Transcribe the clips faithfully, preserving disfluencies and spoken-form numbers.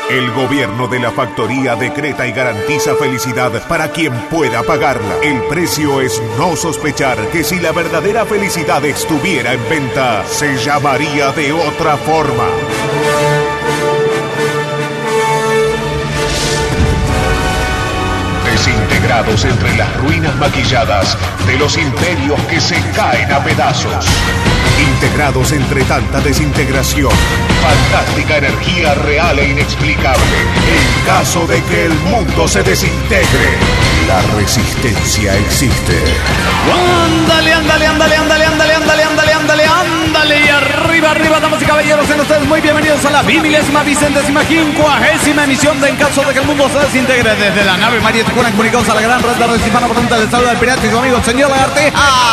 El gobierno de la factoría decreta y garantiza felicidad para quien pueda pagarla. El precio es no sospechar que si la verdadera felicidad estuviera en venta, se llamaría de otra forma. Desintegrados entre las ruinas maquilladas de los imperios que se caen a pedazos. Integrados entre tanta desintegración, fantástica energía real e inexplicable. En caso de que el mundo se desintegre, la resistencia existe. Ándale, ándale, ándale, ándale, ándale, ándale, ándale, ándale, ándale. Y arriba, arriba, damas y caballeros, sean ustedes muy bienvenidos a la bimilésima, vicentésima, quincuagésima emisión de En caso de que el mundo se desintegre. Desde la nave María Tijuana, comunicados a la gran red de red hispana potente del saludo del pirata y su amigo el señor Lagarteja.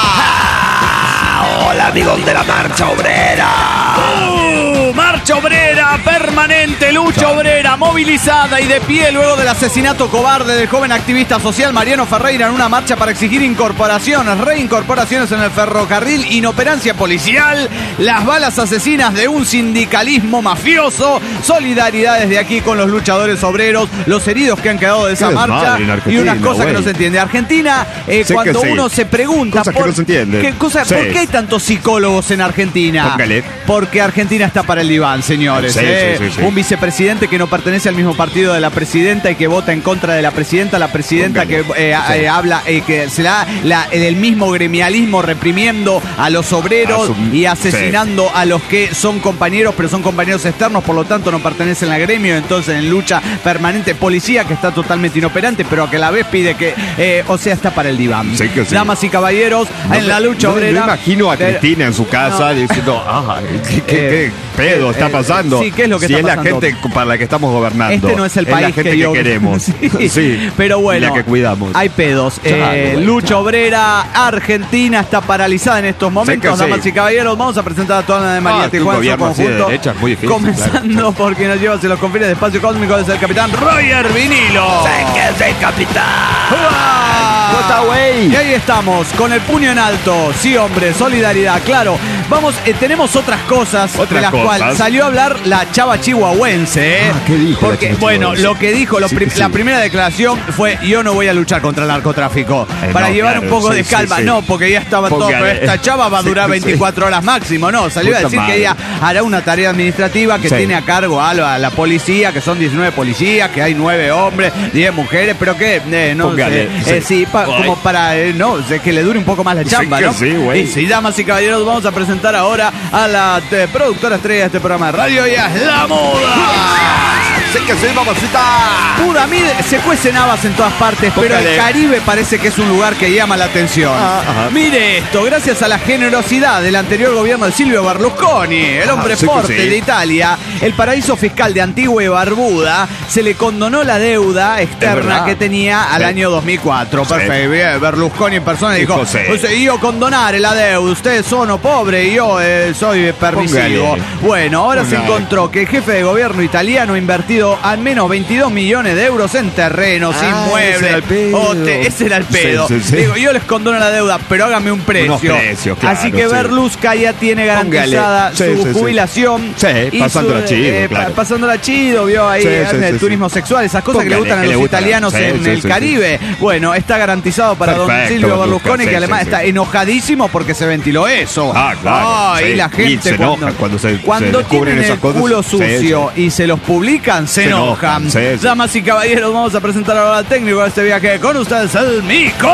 Hola amigos de la marcha obrera. Uh, marcha obrera permanente, lucha obrera movilizada y de pie luego del asesinato cobarde del joven activista social Mariano Ferreira en una marcha para exigir incorporaciones, reincorporaciones en el ferrocarril, inoperancia policial, las balas asesinas de un sindicalismo mafioso, solidaridad desde aquí con los luchadores obreros, los heridos que han quedado de esa marcha y unas cosas wey. que no se entiende. Argentina, eh, cuando sí. uno se pregunta cosas por, que no se entienden. ¿qué, cosa, sí. ¿por qué hay tantos psicólogos en Argentina? Póngale. Porque Argentina está para el diván, señores. Sí, ¿eh? sí, sí, sí. Un vicepresidente que no pertenece al mismo partido de la presidenta y que vota en contra de la presidenta, la presidenta Póngale. que eh, sí. eh, habla, eh, que se da la, el mismo gremialismo reprimiendo a los obreros a su, y asesinando sí. a los que son compañeros, pero son compañeros externos, por lo tanto no pertenecen al gremio, entonces en lucha permanente. Policía que está totalmente inoperante, pero que a la vez pide que, eh, o sea, está para el diván. Sí que sí. Damas y caballeros, no, en la lucha no, obrera. No imagino a Cristina en su casa no. diciendo, ah, ¿qué, qué, qué pedo eh, está pasando? Sí, ¿qué es lo que si está es pasando? la gente para la que estamos gobernando. Este no es el es país la gente que, que yo... queremos. sí. sí. Pero bueno, la que cuidamos. Hay pedos. Claro, eh, bueno, lucha claro. obrera, Argentina está paralizada en estos momentos, damas sí. y caballeros. Vamos a presentar a toda la de María ah, Tijuana en su conjunto. De es muy difícil, comenzando claro. porque nos lleva hacia los confines de espacio cósmico desde el capitán Roger Vinilo. Sé que es el capitán. güey. Y ahí estamos, con el puño en alto. Sí, hombre, solidaridad, claro. Vamos, eh, tenemos otras cosas otras de las cosas. cuales salió a hablar la chava chihuahuense. ¿eh? Ah, ¿qué dijo? Porque, bueno, lo que dijo, lo sí, prim- sí. la primera declaración fue: yo no voy a luchar contra el narcotráfico. Eh, para no, llevar claro, un poco sí, de calma. sí, sí. No, porque ya estaba todo. Pero esta chava va a durar sí, veinticuatro sí. horas máximo. No, salió Puta a decir madre. que ella hará una tarea administrativa que sí. tiene a cargo a la, a la policía, que son diecinueve policías, que hay nueve hombres, diez mujeres, pero que, eh, no Póngale, sé, eh, sí. sí, pa- como para, eh, no, sé, que le dure un poco más la chamba, sí, que ¿no? sí, güey. Y sí, damas y caballeros, vamos a presentar ahora a la eh, productora estrella de este programa de radio, y es La Muda. Sé que sí, mamacita. Muda, a mí se cuecen habas en todas partes, pero Póngale. el Caribe parece que es un lugar que llama la atención. Ah, ajá. Mire esto, gracias a la generosidad del anterior gobierno de Silvio Berlusconi, el hombre Ah, sí que forte sí. de Italia, el paraíso fiscal de Antigua y Barbuda, se le condonó la deuda externa verdad. que tenía al Sí. año dos mil cuatro. Sí. Perfecto, bien, Berlusconi en persona dijo, Dijo, sí. "O sea, io condonare la deuda, ustedes son pobres y yo eh, soy permisivo". Póngale. Bueno, ahora Póngale. se encontró que el jefe de gobierno italiano ha invertido al menos veintidós millones de euros en terrenos, Ah, inmuebles. ese era el pedo. hote- ese era el pedo. Sí, sí, sí. Digo, yo les condono la deuda, pero hágame un precio. Unos precios, claro, Así que sí. Berlusca ya tiene garantizada Póngale. Sí, su sí, sí. jubilación. Sí, y pasándola su, chido, eh, claro. pa- pasándola chido, vio ahí Sí, eh, sí, el sí, turismo sexual, esas cosas que le Póngale, gustan a que le los gustan. italianos Sí, en sí, el sí, Caribe. Bueno, está garantizado para don Perfecto, Silvio Berlusca, Berlusconi, sí, que además sí, sí. está enojadísimo porque se ventiló eso. Ah, claro, Ay, sí. la Y gente se enoja cuando se- cuando se descubren tienen esas el cosas. culo Sí, sucio y se los publican, se, Se enojan. enojan, sí, sí. Damas y caballeros, vamos a presentar ahora al técnico de este viaje. Con ustedes, el Mico.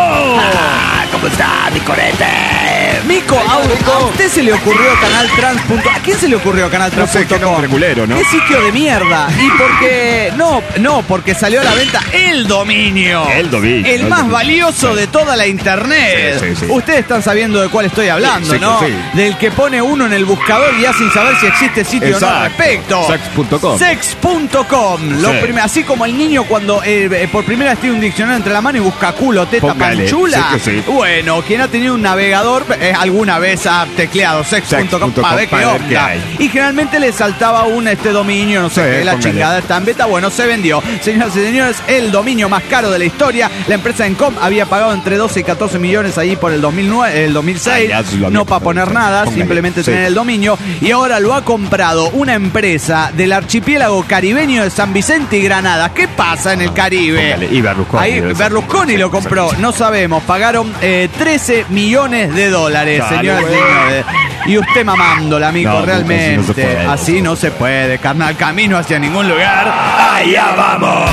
Ah, ¿cómo está, mi corete? Mico, a, a usted se le ocurrió Canal Trans. ¿A quién se le ocurrió Canal No Trans? sé, qué nombre culero, ¿no? ¿Qué sitio de mierda? Y porque no, no, porque salió a la venta el dominio. El dominio, El el más dominio. valioso Sí. de toda la internet. Sí, sí, sí. Ustedes están sabiendo de cuál estoy hablando, Sí, sí, ¿no? sí. Del que pone uno en el buscador y ya sin saber si existe sitio o no al Exacto. respecto. Sex punto com. Sex punto com. Lo Sí. prim- Así como el niño cuando eh, eh, por primera vez tiene un diccionario entre la mano y busca culo, teta, Póngale. panchula. Sí que sí. Bueno, quien ha tenido un navegador, eh, que alguna vez ha tecleado sex punto com para ver qué onda. Y generalmente le saltaba un este dominio, no sé sí, qué, la póngale. chingada está en beta. Bueno, se vendió. Señoras y señores, el dominio más caro de la historia. La empresa Encom había pagado entre doce y catorce millones ahí por el dos mil nueve, el dos mil seis. Ah, ya, no para poner nada, póngale. simplemente Sí. tener el dominio. Y ahora lo ha comprado una empresa del archipiélago caribeño de San Vicente y Granada. ¿Qué pasa en el Caribe? Póngale. Y Berlusconi. Ahí Berlusconi lo compró, no sabemos, pagaron eh, trece millones de dólares, Dale, señores y güey. señores. Y usted mamándola, amigo, No, realmente. no se puede. Así no se puede, carnal, camino hacia ningún lugar. ¡Allá vamos!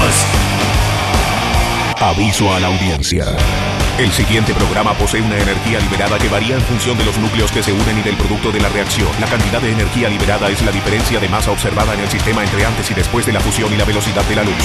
Aviso a la audiencia. El siguiente programa posee una energía liberada que varía en función de los núcleos que se unen y del producto de la reacción. La cantidad de energía liberada es la diferencia de masa observada en el sistema entre antes y después de la fusión y la velocidad de la luz.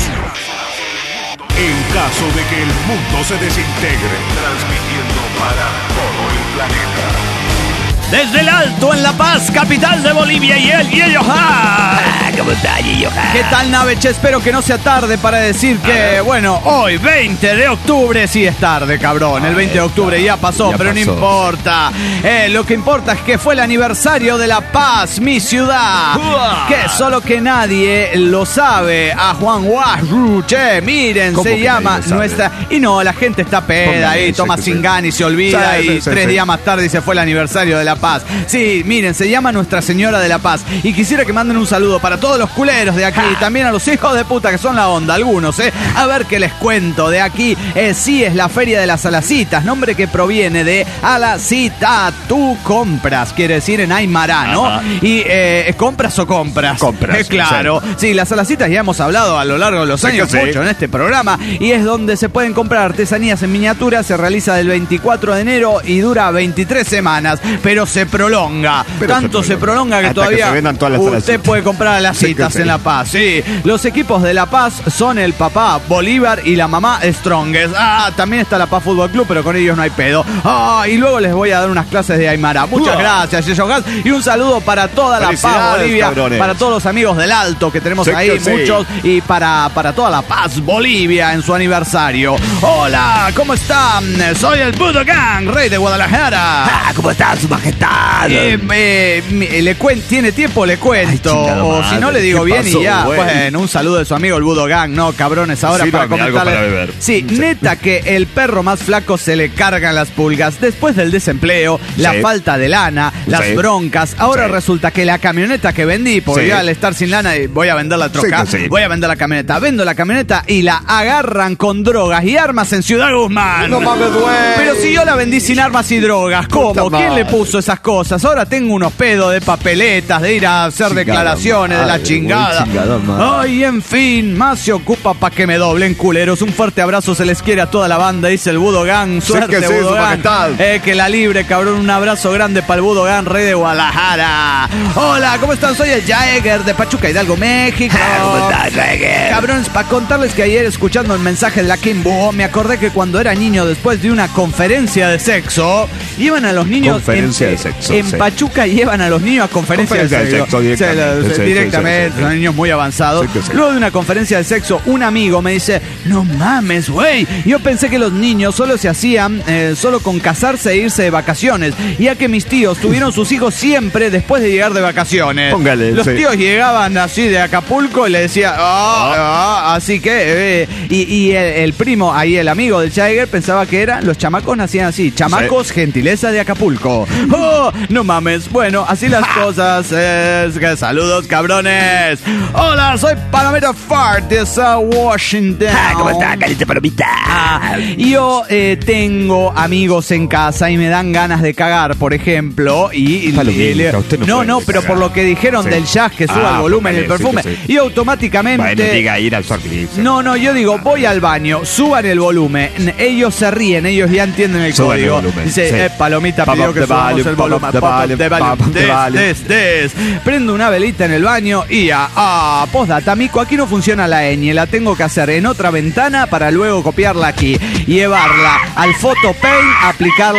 En caso de que el mundo se desintegre, transmitiendo para todo el planeta. Desde el Alto, en La Paz, capital de Bolivia, y el Yeyoha. Ah, ¿cómo está, Yeyoha? ¿Qué tal, Naveche? Espero que no sea tarde para decir que, bueno, hoy, veinte de octubre, sí es tarde, cabrón. El veinte de octubre ya pasó, Ya pero no pasó. importa. Eh, lo que importa es que fue el aniversario de La Paz, mi ciudad. Que solo que nadie lo sabe. A Juan Guasru, che, miren, ¿Cómo se que llama nadie lo sabe? nuestra... Y no, la gente está peda Póngale, ahí, sí, toma sí, sin sí. gan y se olvida, Sí, y sí, sí, tres sí. días más tarde se fue el aniversario de La Paz. Sí, miren, se llama Nuestra Señora de la Paz. Y quisiera que manden un saludo para todos los culeros de aquí y también a los hijos de puta que son la onda, algunos, ¿eh? A ver qué les cuento de aquí. Eh, sí, es la Feria de las Alacitas, nombre que proviene de Alacita, tú compras, quiere decir en Aymara, ¿no? Ajá. Y eh, compras o compras. Compras, Eh, claro. Sí, las Alacitas ya hemos hablado a lo largo de los Sí años que sí. mucho en este programa y es donde se pueden comprar artesanías en miniatura. Se realiza del veinticuatro de enero y dura veintitrés semanas, pero se prolonga. Pero Tanto se se prolonga que Hasta todavía que se vendan todas las usted Alacitas. puede comprar las Sí que citas sí. en La Paz. Sí, los equipos de La Paz son el papá Bolívar y la mamá Strongest. Ah, también está La Paz Fútbol Club, pero con ellos no hay pedo. Ah, y luego les voy a dar unas clases de Aymara. Muchas Uah. gracias, Yeyo Gas. Y un saludo para toda La Paz Felicidades, Bolivia, cabrones. para todos los amigos del Alto que tenemos Sí ahí, que sí. muchos, y para, para toda La Paz Bolivia en su aniversario. Hola, ¿cómo están? Soy el Budokan, rey de Guadalajara. Ah, ¿cómo está, su majestad? Eh, eh, mi- le cuen- ¿Tiene tiempo? Le cuento. Ay, chingada o si no, madre, le digo ¿qué bien pasó, y ya. güey? Bueno, un saludo de su amigo el Budo Gang, ¿no? Cabrones, ahora para Sírvame algo comentarle. para beber. Sí, neta que el perro más flaco se le cargan las pulgas después del desempleo, la Sí. falta de lana, las Sí. broncas. Ahora Sí. resulta que la camioneta que vendí, porque Sí. yo al estar sin lana eh, voy a vender la troca, Sí que sí. voy a vender la camioneta. Vendo la camioneta y la agarran con drogas y armas en Ciudad Guzmán. No mames, güey. Pero si yo la vendí sin armas y drogas, ¿cómo? Puta ¿Quién le madre. puso esas cosas? Ahora tengo unos pedos de papeletas, de ir a hacer Chingada declaraciones de la madre, chingada. güey, chingada madre. Ay, en fin, más se ocupa para que me doblen, culeros. Un fuerte abrazo se les quiere a toda la banda, dice el Budo Gang. Suerte, que sí, Budo su Gang. majestad. Eh, que la libre, cabrón. Un abrazo grande para el Budo Gang, rey de Guadalajara. Hola, ¿cómo están? Soy el Jaeger de Pachuca Hidalgo, México. Ah, ¿cómo está, Jaeger? Cabrones, para contarles que ayer escuchando el mensaje de la Kimbo, me acordé que cuando era niño, después de una conferencia de sexo, llevan a los niños Conferencia en, de sexo, en sí. Pachuca llevan a los niños a conferencias Conferencia de de sexo. sexo, directamente, Sí, sí, sí, directamente, sí, sí, sí. son niños muy avanzados. Sí, que sí. Luego de una conferencia de sexo, un amigo me dice, no mames, güey, yo pensé que los niños solo se hacían eh, solo con casarse e irse de vacaciones, ya que mis tíos tuvieron sus hijos siempre después de llegar de vacaciones. Póngale, Los sí. tíos llegaban así de Acapulco y le decía, ah, ah, así que, eh, y, y el, el primo, ahí el amigo del Jaeger pensaba que eran, los chamacos nacían así, chamacos gentileza de Acapulco. Oh, no mames, bueno, así las cosas, es que saludos cabrones. Hola, soy Palomero Fart de South Washington. Ah, ¿cómo está, caliente palomita? Ah, yo eh, tengo amigos en casa y me dan ganas de cagar, por ejemplo, y, y- Palomita, y le- usted no no, puede no, pero cagar. por lo que dijeron Sí. del jazz que suba Ah, el volumen, el póngale, perfume, sí, sí. y automáticamente Bueno, diga ir al servicio. no, no, yo digo, voy al baño, suban el volumen, ellos se ríen, ellos ya entienden el Suban el código. volumen, Dice, sí. eh, Palomita Pop pidió up que the subamos volume, el pop volumen. up the Pop up volume, the volume. pop up the Des, volume. des, des. Prendo una velita en el baño y ya. Ah, postdata, mico, aquí no funciona la ñ, la tengo que hacer en otra ventana para luego copiarla aquí, llevarla al Photo Paint, aplicarla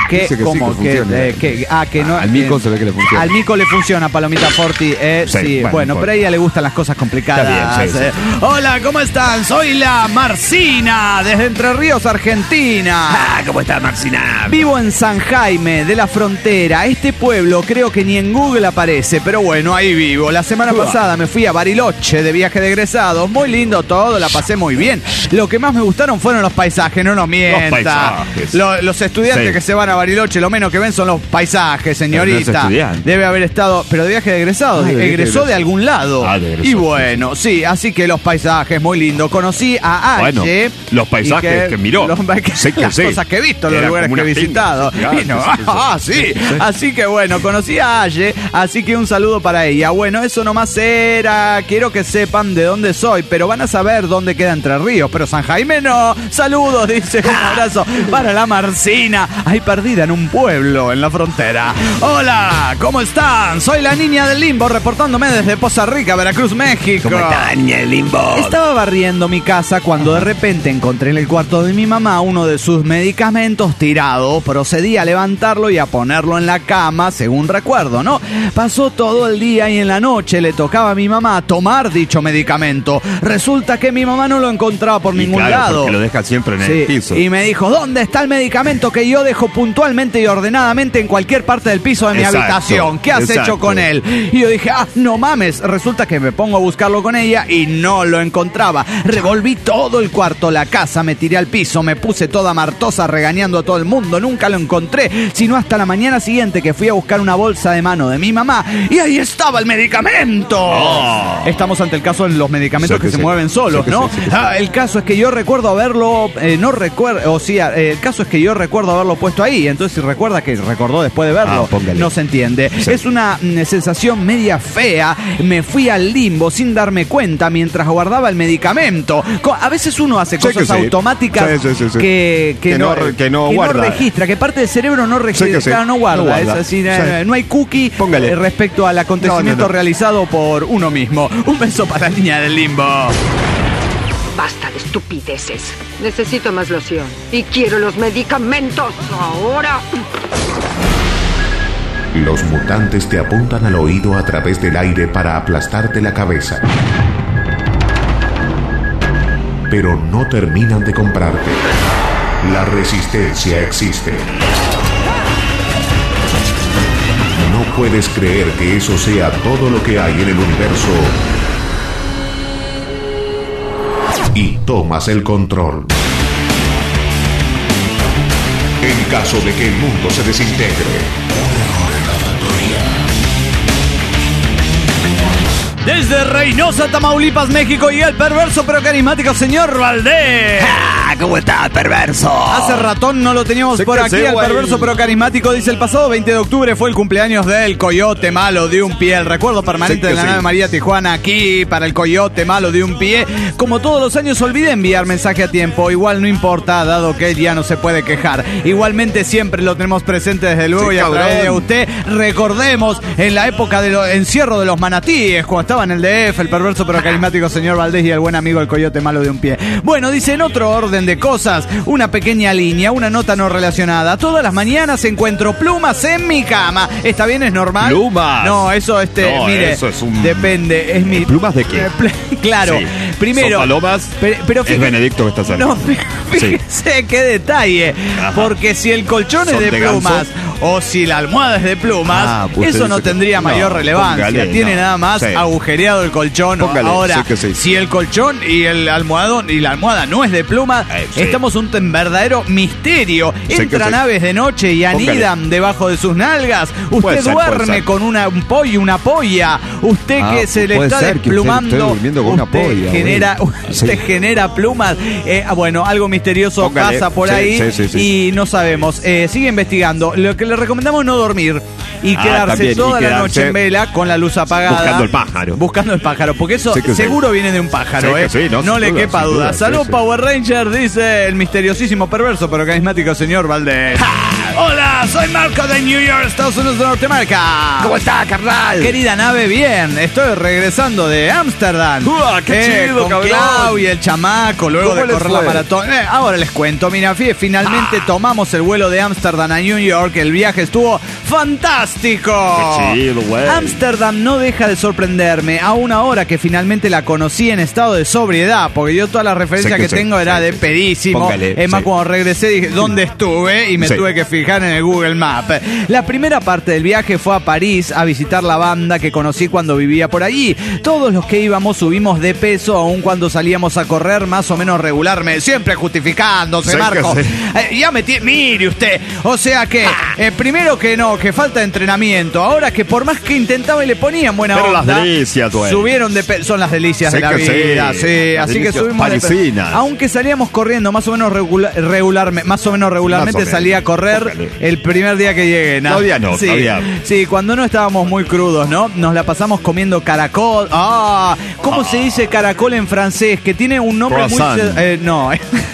Que, Dice que sí, como que que, funciona. eh, que, ah, que no. Al Mico eh, se ve que le funciona. Al Mico le funciona, Palomita Forti. Eh, sí, Sí, bueno, bueno, pero a ella le gustan las cosas complicadas. Está bien, sí, eh. Hola, ¿cómo están? Soy la Marcina, desde Entre Ríos, Argentina. Ah, ¿cómo está Marcina? Vivo en San Jaime, de la Frontera. Este pueblo creo que ni en Google aparece, pero bueno, ahí vivo. La semana pasada me fui a Bariloche de viaje de egresados. Muy lindo todo, la pasé muy bien. Lo que más me gustaron fueron los paisajes, no nos mienta. paisajes. Lo- los estudiantes Sí. que se van a Bariloche, lo menos que ven son los paisajes, Pero no es señorita. estudiante. Debe haber estado, pero de viaje de egresados, Ah, de viaje de egresó de egresados. algún lado. Ah, de egresó, y sí, bueno, sí, así que los paisajes, muy lindo. Conocí a Bueno, Aye. los paisajes y que miró. los- Sí que las sí. cosas que he visto, los Era lugares como que he una pinga, visitado. gigante, Y no, sí, sí, sí. ah, sí. Así que bueno, conocí a Aye, así que un saludo para ella. Bueno, eso nomás era. Quiero que sepan de dónde soy, pero van a saber dónde queda Entre Ríos. Pero San Jaime no. Saludos, dice. Un abrazo para la Marcina. Ahí perdida en un pueblo en la frontera. Hola, ¿cómo están? Soy la niña del Limbo, reportándome desde Poza Rica, Veracruz, México. ¿Cómo está, niña del limbo? Estaba barriendo mi casa cuando de repente encontré en el cuarto de mi mamá uno de sus medicamentos tirado. Procedí a levantarlo y a ponerlo en la cama, según recuerdo, ¿no? Pasó todo el día y en la noche le tocaba a mi mamá tomar dicho medicamento. Resulta que mi mamá no lo encontraba por Y ningún claro, lado. porque lo deja siempre en Sí, el piso. y me dijo, ¿dónde está el medicamento que yo dejo puntualmente y ordenadamente en cualquier parte del piso de mi Exacto, habitación? ¿Qué has exacto. hecho con él? Y yo dije, ah, no mames. Resulta que me pongo a buscarlo con ella y no lo encontraba. Revolví todo el cuarto, la casa, me tiré al piso, me puse toda martosa regañando a todo el mundo. Nunca lo encontré, sino hasta la mañana siguiente que fui a buscar una bolsa de mano de mi mamá y ahí estaba el medicamento. Oh. Estamos ante el caso de los medicamentos Sí que que se sí. mueven solos, Sí que ¿no? sí, sí que sí. Ah, el caso es que yo recuerdo haberlo, eh, no recuerdo, o sea, eh, el caso es que yo recuerdo haberlo puesto ahí. Entonces si recuerda que recordó después de verlo, Ah, póngale. no se entiende. Sí. Es una mm, sensación media fea. Me fui al limbo sin darme cuenta mientras guardaba el medicamento. Co- A veces uno hace Sí cosas que sí. autommáticas Sí, sí, sí, sí. Que, que Que no, no- que no guarda. registra, que parte del cerebro no registra, Sí que sí. claro, no guarda. No guarda. Es así, Sí. eh, no hay cookie Póngale. eh, respecto al acontecimiento No, no, no. realizado por uno mismo. Un beso para la niña del limbo. Basta de estupideces. Necesito más loción. Y quiero los medicamentos ahora. Los mutantes te apuntan al oído a través del aire para aplastarte la cabeza. Pero no terminan de comprarte. La resistencia existe. No puedes creer que eso sea todo lo que hay en el universo. Y tomas el control. En caso de que el mundo se desintegre. Desde Reynosa, Tamaulipas, México, y el perverso pero carismático señor Valdés. Ah, ¿cómo está, perverso? Hace ratón no lo teníamos Sí por que aquí, sí, el güey. perverso pero carismático. Dice, el pasado veinte de octubre fue el cumpleaños del Coyote Malo de un Pie. El recuerdo permanente Sí que de la sí. nave María Tijuana aquí para el Coyote Malo de un Pie. Como todos los años olvidé enviar mensaje a tiempo. Igual no importa, dado que él ya no se puede quejar. Igualmente siempre lo tenemos presente desde luego Sí, y a cabrón. través de usted. Recordemos en la época del encierro de los manatíes, cuando estaba en el D F, el perverso pero carismático señor Valdés y el buen amigo el Coyote Malo de un Pie. Bueno, dice, en otro orden de cosas, una pequeña línea, una nota no relacionada. Todas las mañanas encuentro plumas en mi cama. ¿Está bien? ¿Es normal? ¿Plumas? No, eso, este, No, mire, eso es un- depende. Es mi... ¿Plumas de qué? Eh, pl- Claro, Sí. primero... ¿Son palomas? Pero, pero Es fíjese- Benedicto que está cerca. No, fí- fíjese qué detalle. Ajá. Porque si el colchón es ¿Son de, de plumas ganso? o si la almohada es de plumas, Ah, pues eso usted no dice que- tendría no, mayor relevancia. póngale, Tiene no. nada más Sí. agujereado el colchón. Póngale, Ahora, sí que sí. si el colchón y el almohadón y la almohada no es de plumas, Eh, sí. estamos ante un verdadero misterio. Sí que Entran sí. aves de noche y Póngale. anidan debajo de sus nalgas. Usted Puede ser, puede duerme ser. con una, un pollo, una polla. Usted Ah, que se le puede está ser que usted desplumando. esté durmiendo con una usted polla, genera, güey. usted Sí. genera plumas. Eh, ah, bueno, algo misterioso Póngale. pasa por Sí, ahí sí, sí, sí. y no sabemos. Eh, sigue investigando. Lo que le recomendamos es no dormir y Ah, quedarse también, y toda la quedarse noche en vela con la luz apagada. buscando el pájaro. Buscando el pájaro, porque eso Sí que sí. seguro viene de un pájaro, Sí que ¿eh? sí, no, sin le duda, quepa sin duda. duda, sí, Salud, sí. Power Ranger, dice el misteriosísimo, perverso, pero carismático señor Valdés. Hola, soy Marco de New York, Estados Unidos de Norteamérica. ¿Cómo está, carnal? Querida nave, bien. Estoy regresando de Ámsterdam. ¡Uah, qué eh, chido, con cabrón! Clau y el chamaco, luego ¿Cómo de les correr fue? la maratón. Eh, ahora les cuento. Mira, fí- finalmente tomamos el vuelo de Ámsterdam a New York. El viaje estuvo fantástico. Qué chido, güey. Ámsterdam no deja de sorprenderme, aún ahora que finalmente la conocí en estado de sobriedad, porque yo toda la referencia Sé que que, sí, tengo era sí, de sí. pedísimo. Póngale, es más, sí. cuando regresé dije, ¿dónde estuve? Y me Sí. tuve que fijar en el Google Maps. La primera parte del viaje fue a París a visitar la banda que conocí cuando vivía por allí. Todos los que íbamos subimos de peso, aun cuando salíamos a correr más o menos regularmente, siempre justificándose, Sé que Marco. sí. Eh, ya me ti- mire usted, o sea que eh, primero que no, que falta de entrenamiento. Ahora que por más que intentaba y le ponían buena Pero onda, las delicias, güey. subieron de peso, son las delicias Sé de la que sí, vida, sí, las así que delicias subimos de peso. parisinas. Aunque salíamos corriendo más o menos regula- regularmente, más o menos regularmente Más o menos. salía a correr Póngale. el primer día que llegué. ¿no? Todavía no, sí, todavía. Sí, cuando no estábamos muy crudos, ¿no? Nos la pasamos comiendo caracol. Ah, ¿cómo se dice caracol en francés? Que tiene un nombre Croissant. muy... eh, no.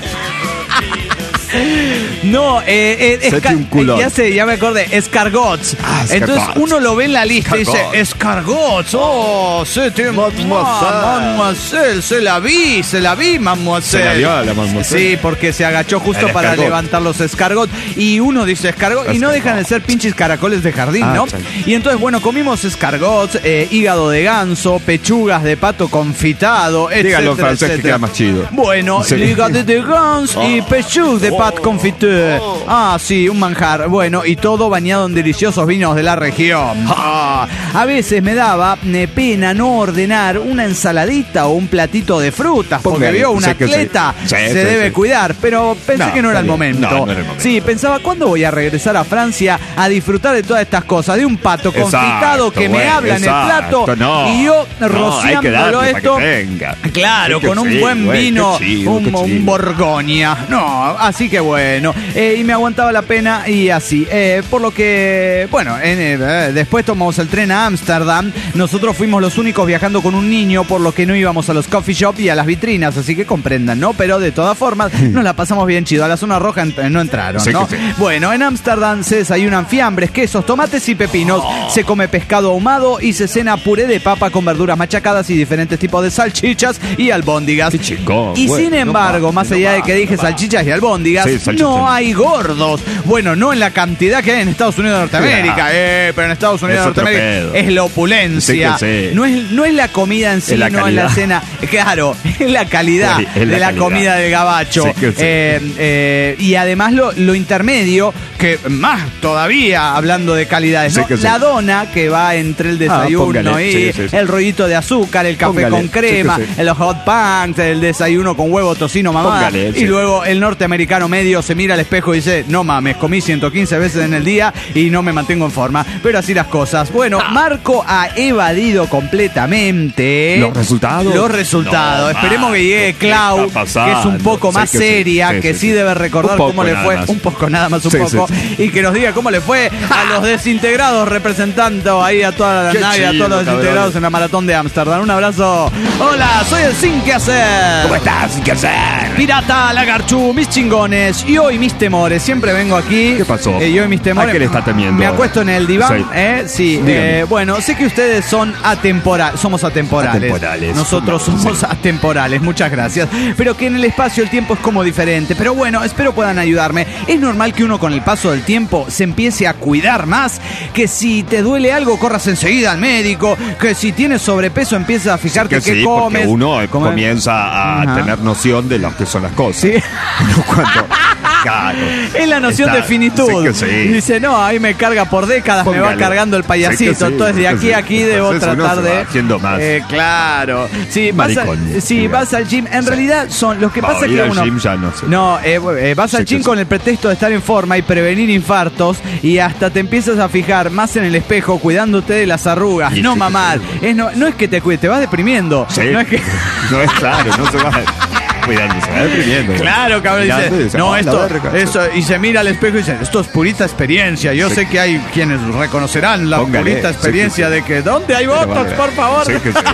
No, eh, eh, Sete esca- un culón. ya sé, ya me acordé, escargots. Ah, escargots. Entonces uno lo ve en la lista y dice, Escargots. escargots, oh, c'est Mademoiselle. mademoiselle, se la vi, se la vi, mademoiselle. Se la vio a la mademoiselle. Sí, porque se agachó justo El para escargot. levantar los escargots. Y uno dice escargot, y no Escargot. dejan de ser pinches caracoles de jardín, Ah, ¿no? sí. Y entonces, bueno, comimos escargots, eh, hígado de ganso, pechugas de pato confitado, etcétera, Dígalo en francés que etcétera. queda más chido. Bueno, Sí. hígado de ganso y pechugas de pat confiteur. Ah, sí, un manjar. Bueno, y todo bañado en deliciosos vinos de la región. Ah, a veces me daba eh, pena no ordenar una ensaladita o un platito de frutas, porque Póngale, vio un sé que sí. atleta Sí, se sí, debe sí. cuidar, pero pensé No, que no era el está bien. momento. No, no era el momento. Sí, pensaba, ¿cuándo voy a regresar a Francia a disfrutar de todas estas cosas? De un pato Exacto, confitado que me güey, habla en el exacto, plato no. y yo No, hay que rociándolo darle para esto. que tenga. Claro, Sí que con un sí, buen güey, vino, qué chido, un, qué un chido. Borgoña. No, así que bueno. Eh, y me aguantaba la pena y así. Eh, por lo que, bueno, en, eh, después tomamos el tren a Ámsterdam. Nosotros fuimos los únicos viajando con un niño, por lo que no íbamos a los coffee shop y a las vitrinas, así que comprendan, ¿no? Pero de todas formas, nos la pasamos bien chido. A la zona roja ent- no entraron, Sí ¿no? que sí. Bueno, en Ámsterdam se desayunan fiambres, quesos, tomates y pepinos. Se come pescado ahumado y se cena puré de papa con verduras machacadas y diferentes tipos de salchichas y albóndigas. Qué chingón, Y güey. sin No embargo, va, más no allá va, de que no dije va. salchichas y albóndigas, Sí, salchichas. no hay gordos. Bueno, no en la cantidad que hay en Estados Unidos de Norteamérica, Claro. eh, pero en Estados Unidos Es de otro Norteamérica pedo. es la opulencia. Sí que sí. No, es, no es la comida en sí, Es la no es la calidad. cena. Claro, es la calidad Sí, es la de la calidad. comida del gabacho. Sí que sí. Eh, eh, y además lo, lo intermedio, que más todavía hablando de calidades, Sí ¿no? que sí. La dona que va entre el desayuno póngale. y Sí, sí, sí. el rollito de azúcar, el café Póngale. con Sí que crema, sí. el hot pants, el desayuno con huevo, tocino, mamá. Póngale, Y sí. luego el norteamericano medio se mira al espejo y dice, no mames, comí ciento quince veces en el día y no me mantengo en forma. Pero así las cosas. Bueno, Marco ha evadido completamente ¿Los resultados? Los resultados. No, Esperemos que llegue Marco, ¿qué Clau, está pasando? que es un poco Sí más que sí, seria, sí, que sí, sí, sí. debe recordar Un poco cómo le nada fue. más. Un poco nada más, un Sí, poco. sí, Y que nos diga cómo le fue a los desintegrados representando ahí a toda la Qué nave, a chido, todos los desintegrados cabrones. en la maratón de Ámsterdam. Un abrazo. Hola, soy el Sin Que Hacer. ¿Cómo estás? ¿Qué hacer? Pirata, Lagarchu, mis chingones y hoy mis temores. Siempre vengo aquí. ¿Qué pasó? Eh, y hoy mis temores. ¿A qué le está temiendo Me ahora? acuesto en el diván. Sí. ¿eh? Sí. Dígame. eh, bueno, sé que ustedes son atemporales. Somos atemporales. Atemporales. Nosotros somos atemporales. Muchas gracias. Pero que en el espacio el tiempo es como diferente. Pero bueno, espero puedan ayudarme. Es normal que uno con el paso del tiempo se empiece a cuidar más. Que si te duele algo, corras enseguida al médico. Que si tienes sobrepeso, empieces a fijarte Que qué sí, comes. porque uno Come- comienza a Ajá. tener noción de lo que son las cosas. Sí. No cuando, claro. Es la noción Está- de finitud. sí que sí. Dice, no, ahí me carga por décadas, me va Póngale. cargando el payasito. Sí que sí, Entonces de sí que aquí sí. a aquí debo Entonces uno tratar se va de. haciendo más. Eh, claro. Si vas, a- Maricón. si Sí. vas al gym, en Sí. realidad son los que Va, pasa ir que al uno. gym ya no sé. No, eh, eh, vas Sí al que gym sí. con el pretexto de estar en forma y prevenir infartos y hasta te empiezas a fijar más en el espejo cuidándote de las arrugas. Y no sí, mamar. sí. Es, no, no es que te cuides, te vas deprimiendo. Sí. No es que. No es claro, no se va. Cuidando, se va deprimiendo. Claro, cabrón, Mirando y dice, dice, no, "Ah, la esto, verga". esto, y se mira al espejo y dice, esto es purita experiencia. Yo Sí. sé que hay quienes reconocerán la Póngale, purita sí, experiencia sí, sí. de que, ¿dónde hay Pero botox, vale. por favor? Sí, que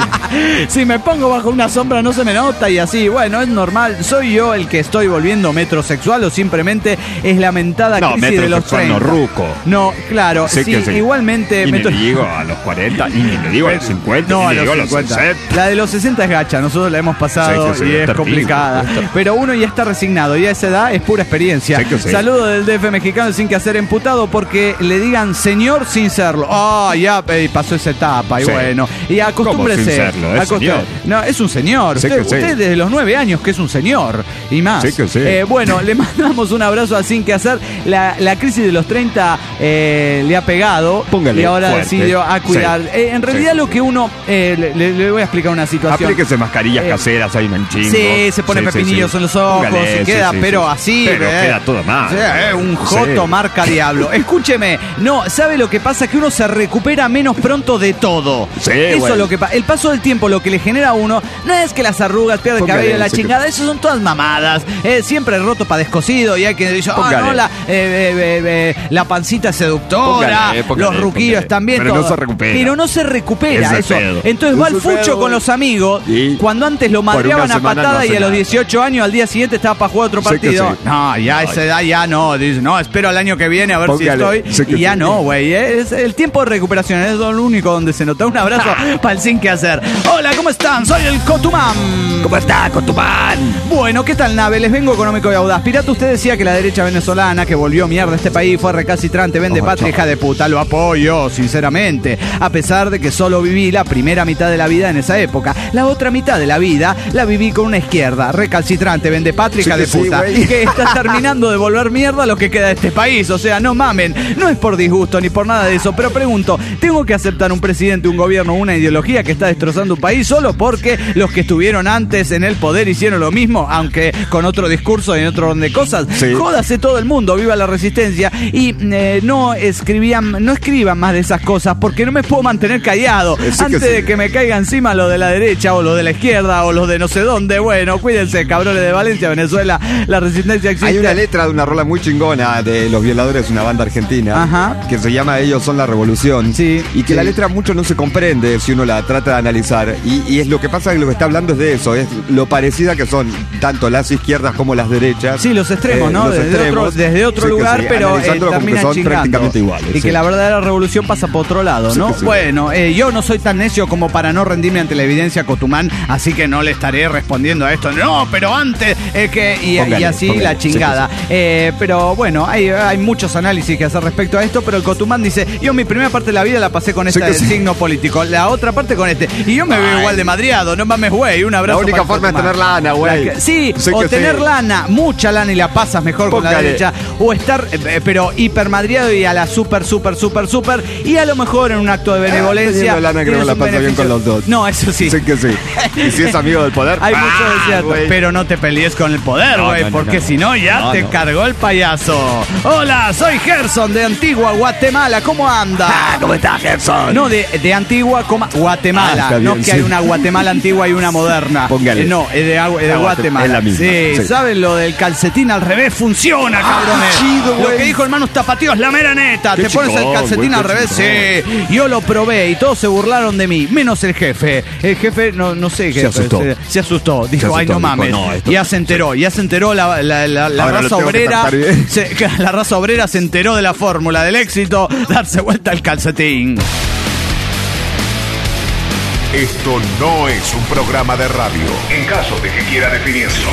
sí. Si me pongo bajo una sombra no se me nota y así, bueno, es normal. ¿Soy yo el que estoy volviendo metrosexual o simplemente es lamentada No, crisis de los metrosexual treinta? no, ruco. No, claro, Sí sí, que sí. igualmente... Y metro- ni le digo a los cuarenta, y ni le digo a los cincuenta, No, ni a le los digo a los cincuenta. sesenta. La de los sesenta es gacha, nosotros la hemos pasado Sí, que sí, y es es terrible, complicada. es terrible. Pero uno ya está resignado y a esa edad es pura experiencia. Sí, que sí. Saludo del D F mexicano sin que hacer emputado porque le digan señor sin serlo. Ah, ya eh, pasó esa etapa y Sí. bueno. Y acostúmbrese. ¿Cómo sin serlo? Es Acostu- señor. No, es un señor. Sí, usted, que sí. usted desde los nueve años que es un señor y más. Sí, que sí. Eh, bueno, le mandamos un abrazo a Sin que hacer. La, la crisis de los treinta eh, le ha pegado Póngale y ahora fuerte. decidió a cuidar. Sí. Eh, en realidad Sí, lo sí, que sí. uno... eh, le, le- le voy a explicar una situación. Aplíquese mascarillas Eh, caseras, hay un chingo. Sí, se pone Sí, sí, pepinillos sí. en los ojos Póngale, y queda, sí, sí, pero sí. así. Pero eh. queda todo mal. Sí, eh, un joto Sí. marca diablo. Escúcheme, no, ¿sabe lo que pasa? Que uno se recupera menos pronto de todo. Sí, Eso bueno. es lo que pasa. El paso del tiempo lo que le genera a uno no es que las arrugas, pierde el Póngale, cabello, la sí que- chingada, eso son todas mamadas. Eh, siempre roto para descosido y hay que decir, ah, Póngale. no, la, eh, eh, eh, la pancita seductora, Póngale, póngale, los ruquillos póngale. también. Pero no todo. se recupera. Pero no se recupera Ese eso. pedo. Entonces va al Ese fucho pedo. con los amigos Y cuando antes lo por una madreaban a semana patada no y hace a los nada. dieciocho años al día siguiente estaba para jugar otro Sí que partido. sí. No, ya a esa edad ya no. Dice, no, espero al año que viene a ver Póngale. si estoy. Sí que Y ya sí. no, güey. Es el tiempo de recuperación. Es lo único donde se nota. Un abrazo para el sin que hacer. Hola, ¿cómo están? Soy el Cotumán. ¿Cómo está, Cotubán? Bueno, ¿qué tal, nave? Les vengo económico y audaz. Pirata, usted decía que la derecha venezolana que volvió mierda a este país fue recalcitrante, vende Oh, patria, hija de puta. Lo apoyo, sinceramente. A pesar de que solo viví la primera mitad de la vida en esa época. La otra mitad de la vida la viví con una izquierda recalcitrante, vende patria, Sí hija que de sí, puta. güey. Que está terminando de volver mierda lo que queda de este país. O sea, no mamen. No es por disgusto ni por nada de eso. Pero pregunto, ¿tengo que aceptar un presidente, un gobierno, una ideología que está destrozando un país solo porque los que estuvieron antes en el poder hicieron lo mismo, aunque con otro discurso y en otro orden de cosas? Sí. Jódase todo el mundo, viva la resistencia y eh, no escribían, no escriban más de esas cosas porque no me puedo mantener callado. Eh, sí que Antes sí. de que me caiga encima lo de la derecha o lo de la izquierda o lo de no sé dónde. Bueno, cuídense, cabrones de Valencia, Venezuela, la resistencia existe. Hay una letra de una rola muy chingona de Los Violadores, una banda argentina, Ajá. que se llama Ellos son la revolución. Sí, Y que sí. la letra mucho no se comprende si uno la trata de analizar. Y, y es lo que pasa que lo que está hablando es de eso, es lo parecida que son tanto las izquierdas como las derechas. Sí, los extremos, Eh, ¿no? los Desde, extremos. otro, desde otro Sí que lugar, sí, pero eh, analizándolo como que terminan son chingando. prácticamente iguales. Y sí. que la verdadera revolución pasa por otro lado, Sí ¿no? que sí. Bueno, eh, yo no soy tan necio como para no rendirme ante la evidencia, Cotumán, así que no le estaré respondiendo a esto. No, pero antes, eh, que y, Póngale, y así póngale. la chingada. Sí, Eh, pero bueno, hay, hay muchos análisis que hacer respecto a esto, pero el Cotumán dice, yo mi primera parte de la vida la pasé con esta Sí que del sí. signo político, la otra parte con este. Y yo me veo Ay. igual de madriado, no mames, güey, un abrazo. La única para el forma es Cotumán. tener lana, güey. La que- Sí, Sí o que tener sí. lana, mucha lana y la pasas mejor con la Póngale. derecha, o estar, eh, pero hipermadriado y a la super, super, super, super, y a lo mejor en un acto de benevolencia. teniendo lana que no tienes la un pasa bien beneficio. con los dos. No, eso sí. Sí que sí. Y si es amigo del poder. Hay mucho ¡ah, de cierto, güey! pero no te pelees con el poder, No, güey, no, no, porque no. si no ya No, te no. cargó el payaso. Hola, soy Gerson de Antigua, Guatemala, ¿cómo anda? Ah, ¿cómo está, Gerson? No, de, de Antigua, coma, Guatemala. Ah, está bien, no es que sí. hay una Guatemala antigua y una moderna. Póngale. Eh, no, es de, agua- es de Ah, Guatemala. es la misma, Sí, sí. ¿saben lo del calcetín al revés? Funciona, cabrones. chido, Lo güey. que dijo hermanos tapatíos, la mera neta. Qué Te pones el chingón, calcetín güey, al qué revés, sí. Yo lo probé y todos se burlaron de mí, menos el jefe. El jefe, no, no sé qué. Se asustó. Se, se asustó. Dijo, Se ay, no asustó, mames. dijo, no, esto- ya se enteró, ya se enteró la, la, la, la Ahora lo raza tengo que obrera. tratar bien. Se- la raza obrera se enteró de la fórmula del éxito, darse vuelta al calcetín. Esto no es un programa de radio. En caso de que quiera definirlo.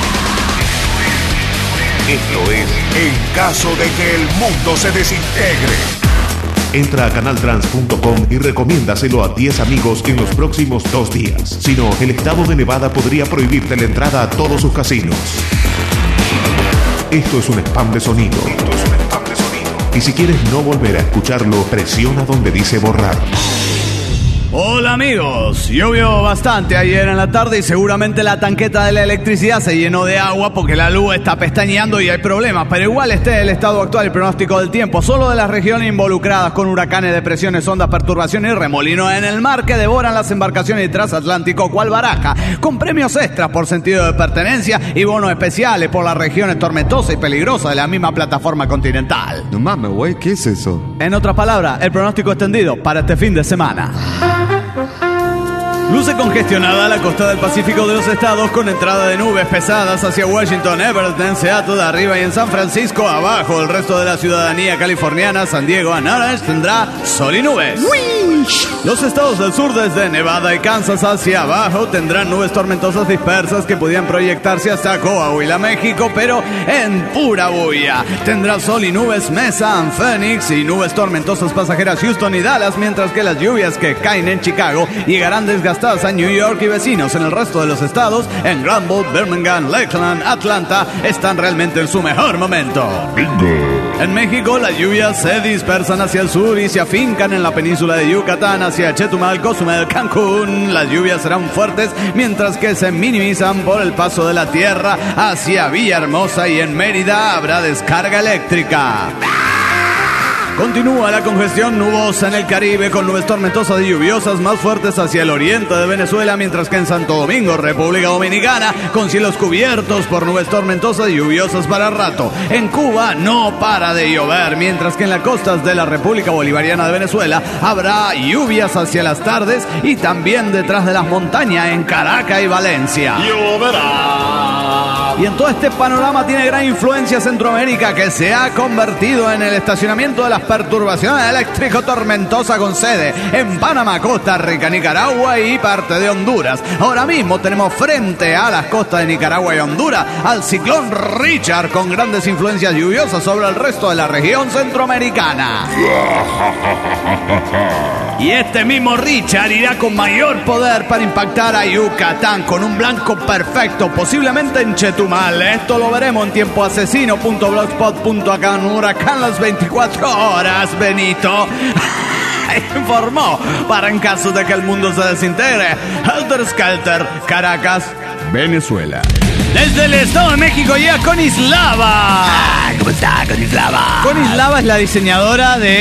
Esto es en caso de que el mundo se desintegre. Entra a canal trans punto com y recomiéndaselo a diez amigos en los próximos dos días. Si no, el estado de Nevada podría prohibirte la entrada a todos sus casinos. Esto es un spam de sonido. Esto es un spam de sonido. Y si quieres no volver a escucharlo, presiona donde dice borrar. Hola amigos, llovió bastante ayer en la tarde y seguramente la tanqueta de la electricidad se llenó de agua porque la luz está pestañeando y hay problemas, pero igual este es el estado actual y pronóstico del tiempo, solo de las regiones involucradas con huracanes, depresiones, ondas, perturbaciones y remolinos en el mar que devoran las embarcaciones transatlántico cual baraja, con premios extras por sentido de pertenencia y bonos especiales por las regiones tormentosas y peligrosas de la misma plataforma continental. No mames, güey, ¿qué es eso? En otras palabras, el pronóstico extendido para este fin de semana. Luce congestionada la costa del Pacífico de los estados con entrada de nubes pesadas hacia Washington, Everett, Seattle arriba y en San Francisco abajo. El resto de la ciudadanía californiana, San Diego, Anaheim tendrá sol y nubes. Los estados del sur desde Nevada y Kansas hacia abajo tendrán nubes tormentosas dispersas que podían proyectarse hasta Coahuila, México, pero en pura bulla. Tendrá sol y nubes Mesa, Phoenix y nubes tormentosas pasajeras Houston y Dallas, mientras que las lluvias que caen en Chicago llegarán desgastadas a New York y vecinos. En el resto de los estados, en Granville, Birmingham, Lakeland, Atlanta, están realmente en su mejor momento. En México, las lluvias se dispersan hacia el sur y se afincan en la península de Yucatán, hacia Chetumal, Cozumel, Cancún. Las lluvias serán fuertes, mientras que se minimizan por el paso de la tierra hacia Villahermosa y en Mérida habrá descarga eléctrica. Continúa la congestión nubosa en el Caribe con nubes tormentosas y lluviosas más fuertes hacia el oriente de Venezuela, mientras que en Santo Domingo, República Dominicana, con cielos cubiertos por nubes tormentosas y lluviosas para rato. En Cuba no para de llover, mientras que en las costas de la República Bolivariana de Venezuela habrá lluvias hacia las tardes y también detrás de las montañas en Caracas y Valencia. Lloverá. Y en todo este panorama tiene gran influencia Centroamérica, que se ha convertido en el estacionamiento de las perturbaciones eléctrico-tormentosas con sede en Panamá, Costa Rica, Nicaragua y parte de Honduras. Ahora mismo tenemos frente a las costas de Nicaragua y Honduras al ciclón Richard, con grandes influencias lluviosas sobre el resto de la región centroamericana. Y este mismo Richard irá con mayor poder para impactar a Yucatán con un blanco perfecto, posiblemente en Chetumal. Esto lo veremos en tiempo asesino punto blogspot punto com. Huracán las veinticuatro horas, Benito informó para en caso de que el mundo se desintegre. Helter Skelter, Caracas, Venezuela. Desde el Estado de México llega Conislava. ¿Cómo está, Conislava? Conislava es la diseñadora de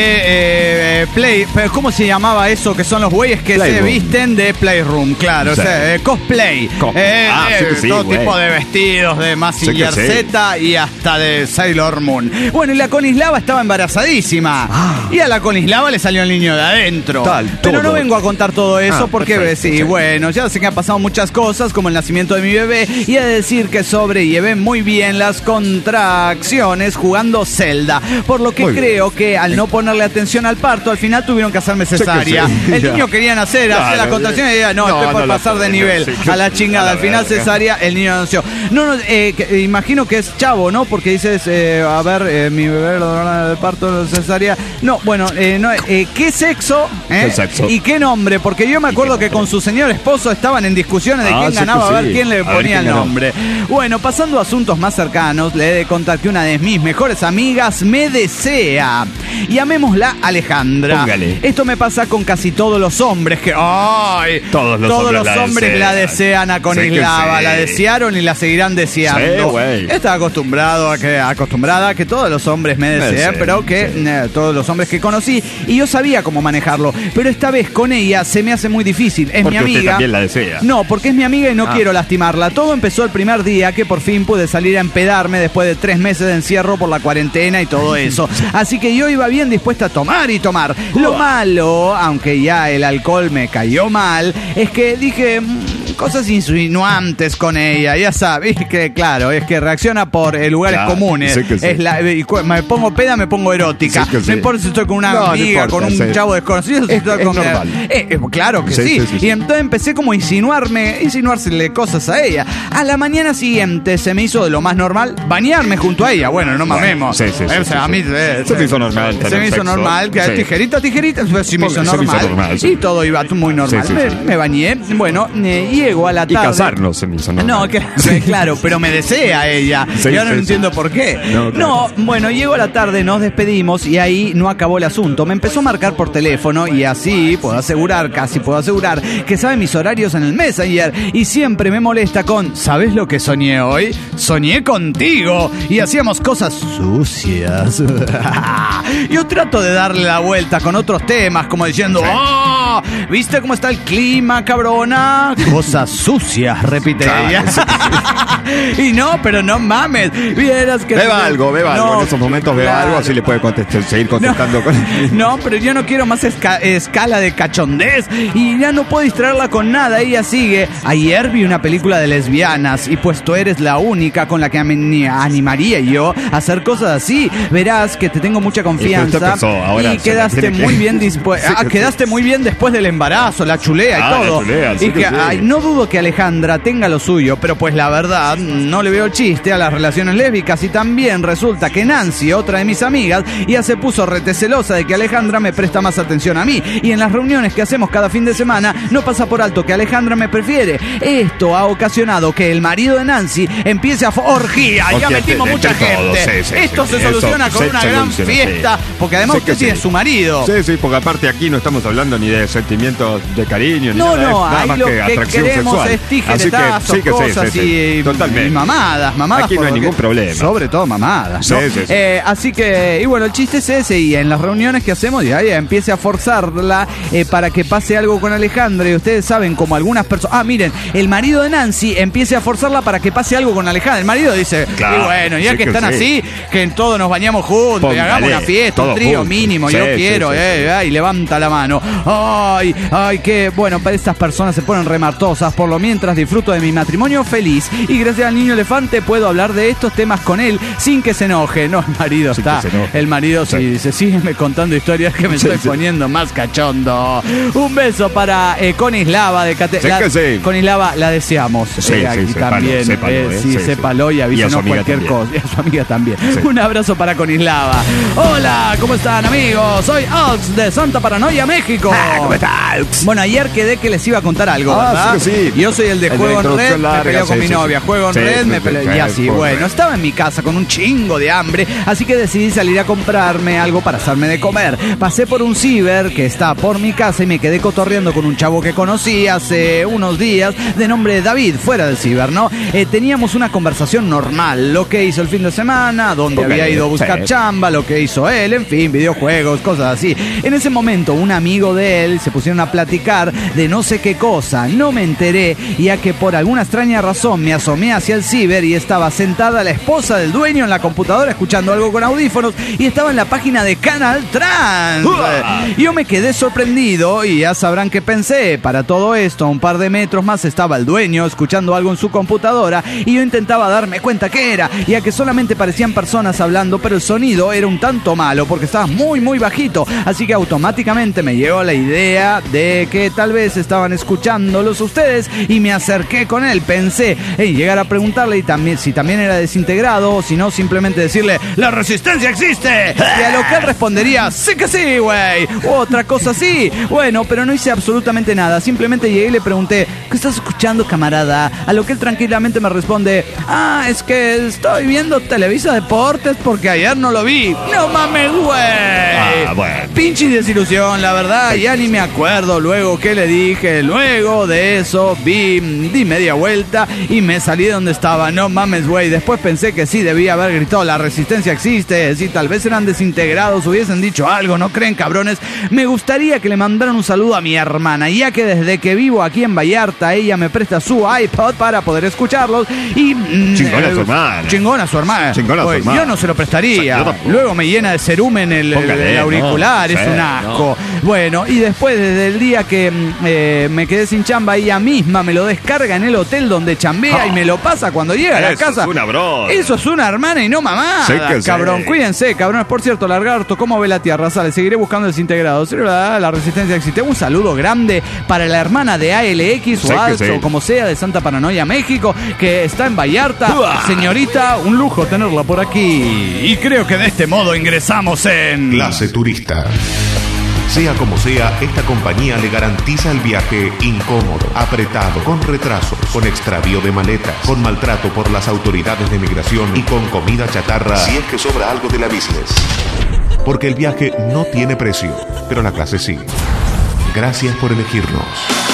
eh, Play... ¿Cómo se llamaba eso? Que son los güeyes que Playroom. Se visten de Playroom, claro. Sí. O sea, eh, cosplay. Cos eh, ah, eh, sí, sí, todo güey. Tipo de vestidos, de Mazinger sí Z sí. Y hasta de Sailor Moon. Bueno, y la Conislava estaba embarazadísima. Ah. Y a la Conislava le salió el niño de adentro. Tal, Pero todo. No vengo a contar todo eso ah, porque, perfecto, sí, sí, bueno, ya sé que han pasado muchas cosas, como el nacimiento de mi bebé, y he de decir que sobrellevé muy bien las contracciones jugando Zelda, por lo que muy creo bien. Que al no ponerle atención al parto, al final tuvieron que hacerme cesárea. Sí sí, el ya. Niño quería nacer, claro, hacer las contracciones y decía, no, no, estoy por no pasar de nivel, sí, a la chingada, al final cesárea, el niño nació. No, no, eh, que, imagino que es chavo, ¿no? Porque dices, eh, a ver, eh, mi bebé lo de parto, cesárea. No, bueno, eh, no, eh, ¿qué sexo? Eh? ¿Qué sexo? ¿Y qué nombre? Porque yo me acuerdo que con su señor esposo estaban en discusiones de ah, quién sí, ganaba, sí. A ver quién le ponía el nombre. Bueno, pasando a asuntos más cercanos, le he de contar que una de mis mejores amigas me desea. Y llamémosla Alejandra. Póngale. Esto me pasa con casi todos los hombres que... ¡Ay! Todos los todos hombres, los la, hombres desean. la desean a Conislava. Sí, la desearon y la seguirán deseando. Sí, Estaba acostumbrado a que, acostumbrada a que todos los hombres me deseen, pero que sí. eh, todos los hombres que conocí. Y yo sabía cómo manejarlo. Pero esta vez con ella se me hace muy difícil. Es porque mi amiga. Usted también la desea. No, porque es mi amiga y no ah. quiero lastimarla. Todo empezó el primer día que por fin pude salir a empedarme después de tres meses de encierro por la cuarentena y todo eso. Así que yo iba bien dispuesta a tomar y tomar. Lo malo, aunque ya el alcohol me cayó mal, es que dije mmm, cosas insinuantes con ella. Ya sabes que, claro, es que reacciona por eh, lugares claro, comunes. Sí sí. Es la, me pongo peda, me pongo erótica. Sí sí. No importa si estoy con una no, amiga, no importa, con un sí. chavo desconocido. Si es, estoy es con normal. Eh, eh, claro que sí. Sí, sí, sí, sí. Y entonces empecé como a insinuarme, insinuársele cosas a ella. A la mañana siguiente se me hizo de lo más normal bañarme junto a ella. Bueno, no mamemos. Sí, sí, sí, o sea, sí, a mí sí. se, se me hizo normal. Se me hizo sexo. normal. Que sí. Tijerita, tijerita. Pues, sí me hizo normal. Se me hizo normal sí. Y todo iba muy normal. Sí, sí, sí. Me, me bañé. Bueno, eh, y llego a la Y tarde. casarnos se me hizo, ¿no? No, que, claro, pero me desea ella. Sí, y ahora sí, no sí. entiendo por qué. No, No, claro. bueno, llego a la tarde, nos despedimos y ahí no acabó el asunto. Me empezó a marcar por teléfono y así puedo asegurar, casi puedo asegurar, que sabe mis horarios en el Messenger y siempre me molesta con, ¿sabes lo que soñé hoy? Soñé contigo y hacíamos cosas sucias. Yo trato de darle la vuelta con otros temas, como diciendo, ¡oh! ¿Viste cómo está el clima, cabrona? Cosas sucias, repite ella. Y no, pero no mames. Vieras que... Beba algo, beba No, algo. En esos momentos beba claro. algo, así le puede contestar, seguir contestando. No, con... no, pero yo no quiero más esca- escala de cachondez y ya no puedo distraerla con nada. Ella sigue. Ayer vi una película de lesbianas y pues tú eres la única con la que me animaría yo a hacer cosas así. Verás que te tengo mucha confianza Y pues usted empezó, ahora y se la quedaste tiene que- muy bien dispuesta. Sí, ah, sí, quedaste sí. muy bien después del embarazo, la chulea y Ah, la todo. chulea, sí y que que, sí. ay, no dudo que Alejandra tenga lo suyo, pero pues la verdad no le veo chiste a las relaciones lésbicas y también resulta que Nancy, otra de mis amigas, ya se puso retecelosa de que Alejandra me presta más atención a mí y en las reuniones que hacemos cada fin de semana no pasa por alto que Alejandra me prefiere. Esto ha ocasionado que el marido de Nancy empiece a fo- orgía. Ya Orgía metimos entre mucha todos, gente. sí, sí, Esto sí, se sí. soluciona Eso con se una gran soluciona, fiesta, sí. porque además Sí usted que tiene sí. su marido. Sí, sí, porque aparte aquí no estamos hablando ni de sentimientos de cariño, ni No, nada, no, es nada ahí más lo que que atracción queremos sexual. es tijeretazos, Así que, sí que sí, cosas sí, sí. y, Totalmente. y mamadas, mamadas. Aquí no por hay lo ningún que- problema. Sobre todo mamadas, ¿no? Sí, sí, sí. Eh, así que, y bueno, el chiste es ese, y en las reuniones que hacemos, ya ella empiece a forzarla eh, para que pase algo con Alejandra, y ustedes saben como algunas personas... Ah, miren, el marido de Nancy empiece a forzarla para que pase algo con Alejandra. El marido dice, Claro, y bueno, ya sí que que están sí. así, que en todos nos bañamos juntos, y Póngale, hagamos una fiesta, un todos trío juntos. mínimo, Sí, yo sí, quiero, sí, eh, sí. eh, y levanta la mano. Ay, ay, que bueno, para estas personas se ponen remartosas. Por lo mientras disfruto de mi matrimonio feliz y gracias al niño elefante puedo hablar de estos temas con él sin que se enoje. No, el marido Sin está. que se enoje. El marido sí Sí. dice, sígueme contando historias que me Sí, estoy sí. poniendo más cachondo. Un beso para eh, Conislava de Cate- Sí la- que sí. Conislava la deseamos. Sí, eh, sí, aquí sépalo, también. sépalo, eh, eh, sí, sí, sépalo sí. y Y a su avísenos amiga cualquier también. cosa. Y a su amiga también. Sí. Un abrazo para Conislava. Hola, ¿cómo están, amigos? Soy Ox de Santa Paranoia, México. Ah, ¿cómo estás? Bueno, ayer quedé que les iba a contar algo, Ah, ¿verdad? sí que sí. Yo soy el de El de juego en red, introducción me larga, peleo con sí, mi sí, novia. sí. Juego en Sí, red, sí, me sí, peleo. sí, Y así, juego en bueno, red. estaba en mi casa con un chingo de hambre, así que decidí salir a comprarme algo para hacerme de comer. Pasé por un ciber que está por mi casa y me quedé cotorreando con un chavo que conocí hace unos días, de nombre David, fuera del ciber, ¿no? Eh, teníamos una conversación normal, lo que hizo el fin de semana, dónde Ok, había ido a buscar sí. chamba, lo que hizo él, en fin, videojuegos, cosas así. En ese momento, un amigo de él se pusieron a platicar de no sé qué cosa. No me enteré, ya que por alguna extraña razón me asomé hacia el ciber y estaba sentada la esposa del dueño en la computadora escuchando algo con audífonos y estaba en la página de Canal Trans. Yo me quedé sorprendido y ya sabrán qué pensé. Para todo esto, a un par de metros más estaba el dueño escuchando algo en su computadora y yo intentaba darme cuenta qué era, ya que solamente parecían personas hablando, pero el sonido era un tanto malo porque estaba muy muy bajito, así que automáticamente me llegó la idea de que tal vez estaban escuchándolos ustedes y me acerqué con él. Pensé en llegar a preguntarle y también si también era desintegrado o si no simplemente decirle ¡la resistencia existe! Y a lo que él respondería ¡sí que sí, güey! Otra cosa así. Bueno, pero no hice absolutamente nada. Simplemente llegué y le pregunté ¿qué estás escuchando, camarada? A lo que él tranquilamente me responde ah, es que estoy viendo Televisa Deportes porque ayer no lo vi. ¡No mames, güey! Ah, bueno. Pinche desilusión, la verdad, ya ni me acuerdo luego qué le dije. Luego de eso vi, di media vuelta y me salí de donde estaba. No mames, güey. Después pensé que sí debía haber gritado la resistencia existe. Si tal vez eran desintegrados, hubiesen dicho algo, ¿no creen, cabrones? Me gustaría que le mandaran un saludo a mi hermana, ya que desde que vivo aquí en Vallarta, ella me presta su iPod para poder escucharlos y... mm, Chingona eh, su hermana. Chingona su hermana. Chingona su Güey, hermana. Yo no se lo prestaría. Yo tampoco. Luego me llena de cerumen el, el- Póngale, el auricular, no, es sí, un asco. Bueno, y después desde el día que mm, eh, me quedé sin chamba, ella misma me lo descarga en el hotel donde chambea Ah. y me lo pasa cuando llega a la Eso casa. es una broma. Eso es una hermana y no mamá. Sí que sí. Cabrón, cuídense, cabrones. Por cierto, Largarto, ¿cómo ve la tierra? Sale, seguiré buscando desintegrados. Sí, ¿verdad? La resistencia existe. Un saludo grande para la hermana de A L X Sí o que Alts sí. o como sea de Santa Paranoia, México, que está en Vallarta. Señorita, un lujo tenerla por aquí. Y creo que de este modo ingresamos en... Clase turista. Sea como sea, esta compañía le garantiza el viaje incómodo, apretado, con retrasos, con extravío de maletas, con maltrato por las autoridades de migración y con comida chatarra si es que sobra algo de la business. Porque el viaje no tiene precio, pero la clase sí. Gracias por elegirnos.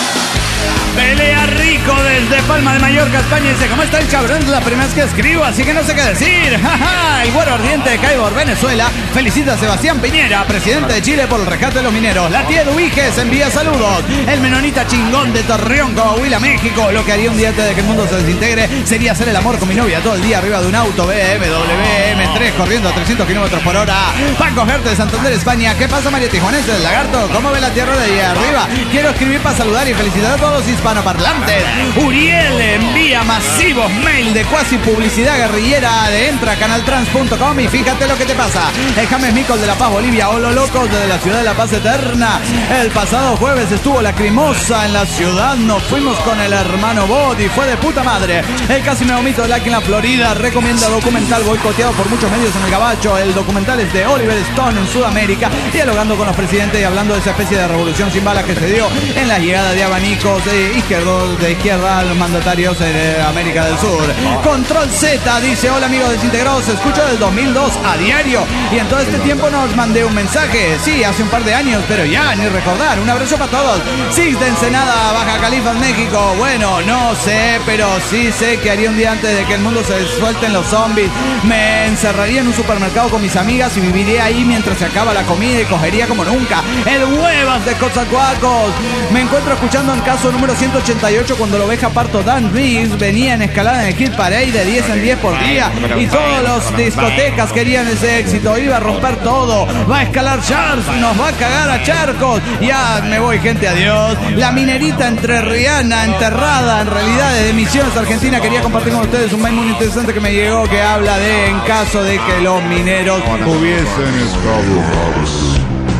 Pelea Rico desde Palma de Mallorca, España. Dice, ¿cómo está el cabrón? Es la primera vez que escribo, así que no sé qué decir. El güero ardiente de Caibor, Venezuela, felicita a Sebastián Piñera, presidente de Chile, por el rescate de los mineros. La tía de Ubiges envía saludos. El menonita chingón de Torreón, Coahuila, México. Lo que haría un día antes de que el mundo se desintegre sería hacer el amor con mi novia todo el día arriba de un auto B M W M tres corriendo a trescientos kilómetros por hora. Paco Gerte de Santander, España. ¿Qué pasa, María Tijuanense del Lagarto? ¿Cómo ve la tierra de ahí arriba? Quiero escribir para saludar y felicitar a todos los hispanoparlantes. Uriel envía masivos mail de cuasi publicidad guerrillera de entra canal trans punto com y fíjate lo que te pasa. El James Micol de La Paz, Bolivia. Hola locos desde la ciudad de La Paz Eterna. El pasado jueves estuvo Lacrimosa en la ciudad. Nos fuimos con el hermano Bod y fue de puta madre. El casi me vomito de Lac en la Florida. Recomienda documental boicoteado por muchos medios en el gabacho. El documental es de Oliver Stone en Sudamérica, dialogando con los presidentes y hablando de esa especie de revolución sin balas que se dio en la llegada de abanicos de izquierdos de izquierda a los mandatarios en América del Sur. Control Z dice, hola amigos desintegrados, escucho del dos mil dos a diario y en todo este tiempo nos mandé un mensaje, sí, hace un par de años, pero ya, ni recordar. Un abrazo para todos. Six de Ensenada, Baja California, México. Bueno, no sé, pero sí sé que haría un día antes de que el mundo se suelten los zombies. Me encerraría en un supermercado con mis amigas y viviría ahí mientras se acaba la comida y cogería como nunca. El Huevas de Coatzacoalcos. Me encuentro escuchando en caso número ciento ochenta y ocho cuando la oveja parto Dan Riggs venía en escalada en el Hit Parade de diez en diez por día y todos los discotecas querían ese éxito. Iba a romper todo. Va a escalar Charles, nos va a cagar a charcos. Ya me voy, gente, adiós. La minerita entre Rihanna enterrada en realidad de Misiones, Argentina. Quería compartir con ustedes un mail muy interesante que me llegó que habla de en caso de que los mineros hubiesen escapado.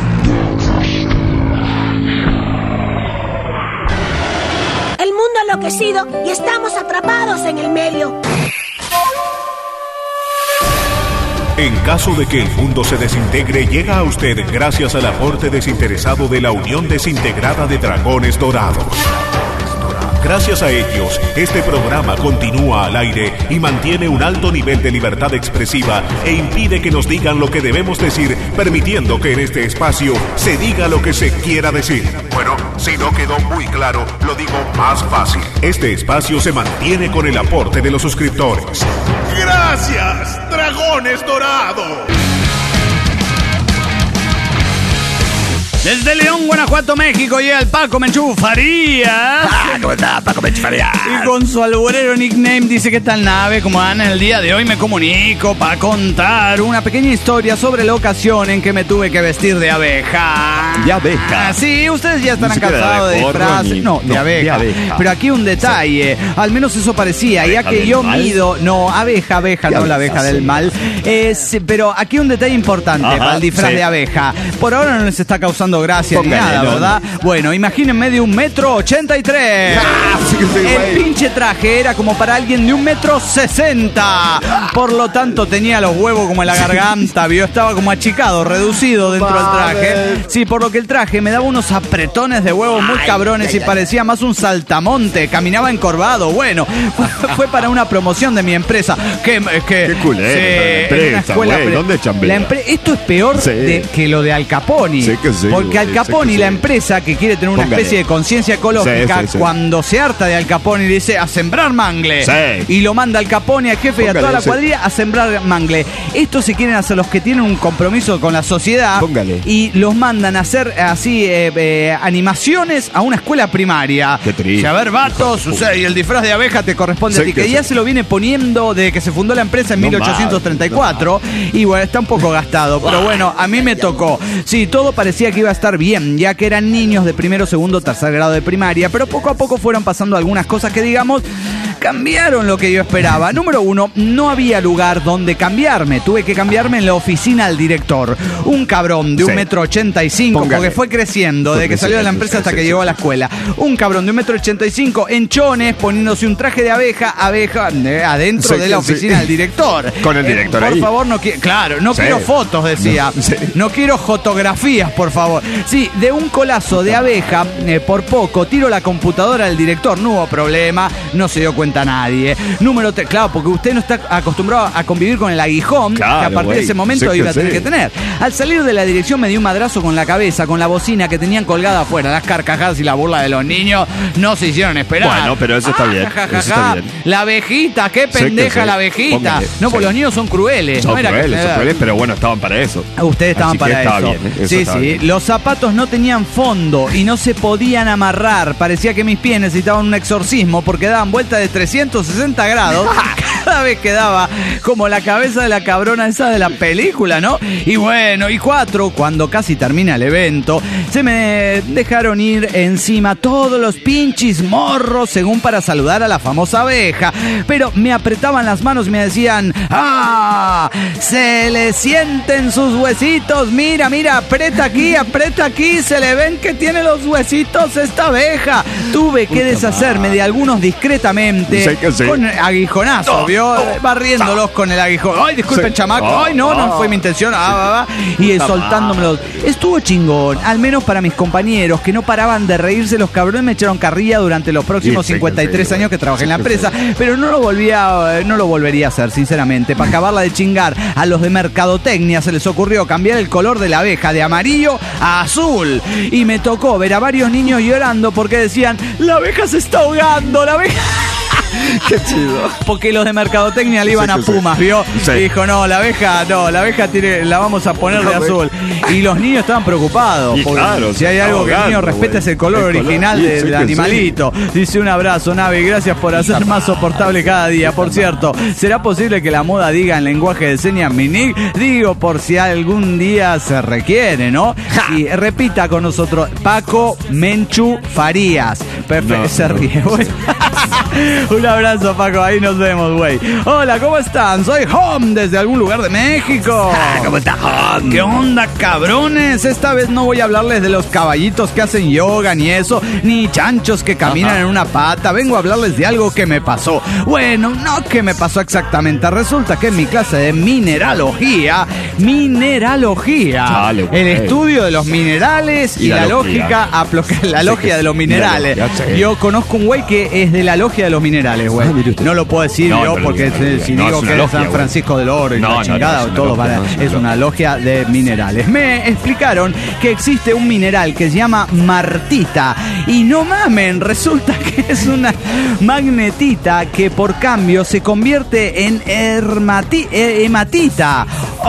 Enloquecido y estamos atrapados en el medio. En caso de que el mundo se desintegre, llega a usted gracias al aporte desinteresado de la Unión Desintegrada de Dragones Dorados. Gracias a ellos, este programa continúa al aire y mantiene un alto nivel de libertad expresiva e impide que nos digan lo que debemos decir, permitiendo que en este espacio se diga lo que se quiera decir. Bueno, si no quedó muy claro, lo digo más fácil. Este espacio se mantiene con el aporte de los suscriptores. ¡Gracias, Dragones Dorados! Desde León, Guanajuato, México, llega el Paco Menchú Farías. Ah, ¿cómo está Paco Menchú Farías? Y con su alburero nickname dice que esta nave, como van en el día de hoy, me comunico para contar una pequeña historia sobre la ocasión en que me tuve que vestir de abeja. De abeja. Ah, sí, ustedes ya estarán cansados de, de disfraces. No, de, no abeja. de abeja. Pero aquí un detalle, sí. Al menos eso parecía, ya que yo mal? mido... No, abeja, abeja, no la abeja del mal. Es, pero aquí un detalle importante. Ajá, para el disfraz sí. de abeja. Por ahora no les está causando gracia Póngale, ni nada, no, ¿verdad? No. Bueno, imagínense de un metro ochenta y tres. Ah, sí que sí, el wey. pinche traje era como para alguien de un metro sesenta. Por lo tanto, tenía los huevos como en la garganta, vio, estaba como achicado, reducido dentro del traje. Sí, por lo que el traje me daba unos apretones de huevos muy cabrones y parecía más un saltamonte. Caminaba encorvado. Bueno, fue, fue para una promoción de mi empresa. Que, que, Qué culero. Sí, empresa, güey. ¿Dónde chambea? Esto es peor sí. de, que lo de Al Capone. Sí que sí. Porque Al Capone y la empresa que quiere tener una Póngale. especie de conciencia ecológica, sí, sí, sí. cuando se harta de Al Capone y dice a sembrar mangle, sí. y lo manda Al Capone, al jefe Póngale, y a toda la sí. cuadrilla a sembrar mangle. Estos se quieren hacer los que tienen un compromiso con la sociedad Póngale. y los mandan a hacer así eh, eh, animaciones a una escuela primaria. Qué triste. A ver, vatos, o sea, y el disfraz de abeja te corresponde sí, a ti, que, que ya sí. se lo viene poniendo desde que se fundó la empresa en no mil ochocientos treinta y cuatro, no y bueno, está un poco gastado, pero bueno, a mí me tocó. Sí, todo parecía que iba a estar bien, ya que eran niños de primero, segundo, tercer grado de primaria, pero poco a poco fueron pasando algunas cosas que, digamos, cambiaron lo que yo esperaba. Número uno, no había lugar donde cambiarme. Tuve que cambiarme en la oficina del director. Un cabrón de un Sí. metro ochenta y cinco, Póngale. porque fue creciendo desde que salió de la empresa hasta que llegó a la escuela. Un cabrón de un metro ochenta y cinco en chones, poniéndose un traje de abeja, abeja eh, adentro Sí, de la sí. oficina del director. Con el director Por ahí. favor, no quiero. Claro, no Sí. quiero fotos, decía. No, sí. No quiero fotografías, por favor. Sí, de un colazo de abeja, eh, por poco, tiro la computadora del director. No hubo problema, no se dio cuenta nadie. Número tres, claro, porque usted no está acostumbrado a convivir con el aguijón, Claro, que a partir güey. de ese momento Sí que iba a tener sí. que tener. Al salir de la dirección me dio un madrazo con la cabeza, con la bocina que tenían colgada afuera. Las carcajadas y la burla de los niños no se hicieron esperar. Bueno, pero eso está bien, ja, ja, ja, eso está ja. bien. La abejita, qué Sí que pendeja sí. la abejita. Póngale, No, porque sí. los niños son crueles. Son no era que- crueles, son crueles, pero bueno, estaban para eso. Ustedes estaban Así que para estaba eso. bien, ¿eh? Eso sí, estaba sí. bien. Los zapatos no tenían fondo y no se podían amarrar. Parecía que mis pies necesitaban un exorcismo porque daban vuelta de trescientos sesenta grados. Cada vez quedaba como la cabeza de la cabrona esa de la película, ¿no? Y bueno, y cuatro, cuando casi termina el evento, se me dejaron ir encima todos los pinches morros según para saludar a la famosa abeja. Pero me apretaban las manos y me decían, ¡ah! Se le sienten sus huesitos, mira, mira, aprieta aquí, aprieta aquí, se le ven que tiene los huesitos esta abeja. Tuve que deshacerme de algunos discretamente Sí que sí. con aguijonazo, ¿vio? Barriéndolos con el aguijón. Ay, disculpen, Sí. chamaco. Ah, Ay, no, no ah. fue mi intención. Ah, va, va. Y soltándomelos. Estuvo chingón, al menos para mis compañeros que no paraban de reírse. Los cabrones me echaron carrilla durante los próximos Sí, sí que cincuenta y tres sí, años que trabajé en la sí que empresa, pero no lo volvía, no lo volvería a hacer, sinceramente. Para acabarla de chingar, a los de mercadotecnia se les ocurrió cambiar el color de la abeja de amarillo a azul. Y me tocó ver a varios niños llorando porque decían, la abeja se está ahogando, la abeja... Qué chido. Porque los de mercadotecnia le iban Sí, a que sí. Pumas, ¿vio? Sí. Y dijo, no, la abeja, no, la abeja tiene, la vamos a poner de No, azul. Y los niños estaban preocupados. Y porque claro, si se hay está algo que el niño ahogando, respeta güey. es el color El color, original sí, de- sí del que animalito. Dice, un abrazo, Navi, gracias por hacer más soportable cada día. Por cierto, ¿será posible que la moda diga en lenguaje de señas Minig? Digo, por si algún día se requiere, ¿no? Y repita con nosotros, Paco Menchu Farías. Perfecto, No, se no. ríe. Bueno. Un abrazo, Paco, ahí nos vemos, güey. Hola, ¿cómo están? Soy Home desde algún lugar de México. ¿Cómo está, Hom? ¿Qué onda, cabrones? Esta vez no voy a hablarles de los caballitos que hacen yoga ni eso, ni chanchos que caminan Ajá. en una pata. Vengo a hablarles de algo que me pasó. Bueno, no que me pasó exactamente. Resulta que en mi clase de mineralogía, mineralogía, Dale, güey. el estudio de los minerales y, Y la, la lógica, lógica. aploca- la Sí, logia que- de los y la minerales. lógica, sí. Yo conozco un güey que es de la logia de los minerales, güey. Ah, mire usted. No lo puedo decir No, yo pero porque diga, si- diga. si No, digo es una que es logia, San güey. Francisco del Oro y No, la no, no, chingada, es una todo logia, para- no, es una es una logia de minerales. Me explicaron que existe un mineral que se llama martita y no mamen, resulta que es una magnetita que por cambio se convierte en hermati- eh, hematita.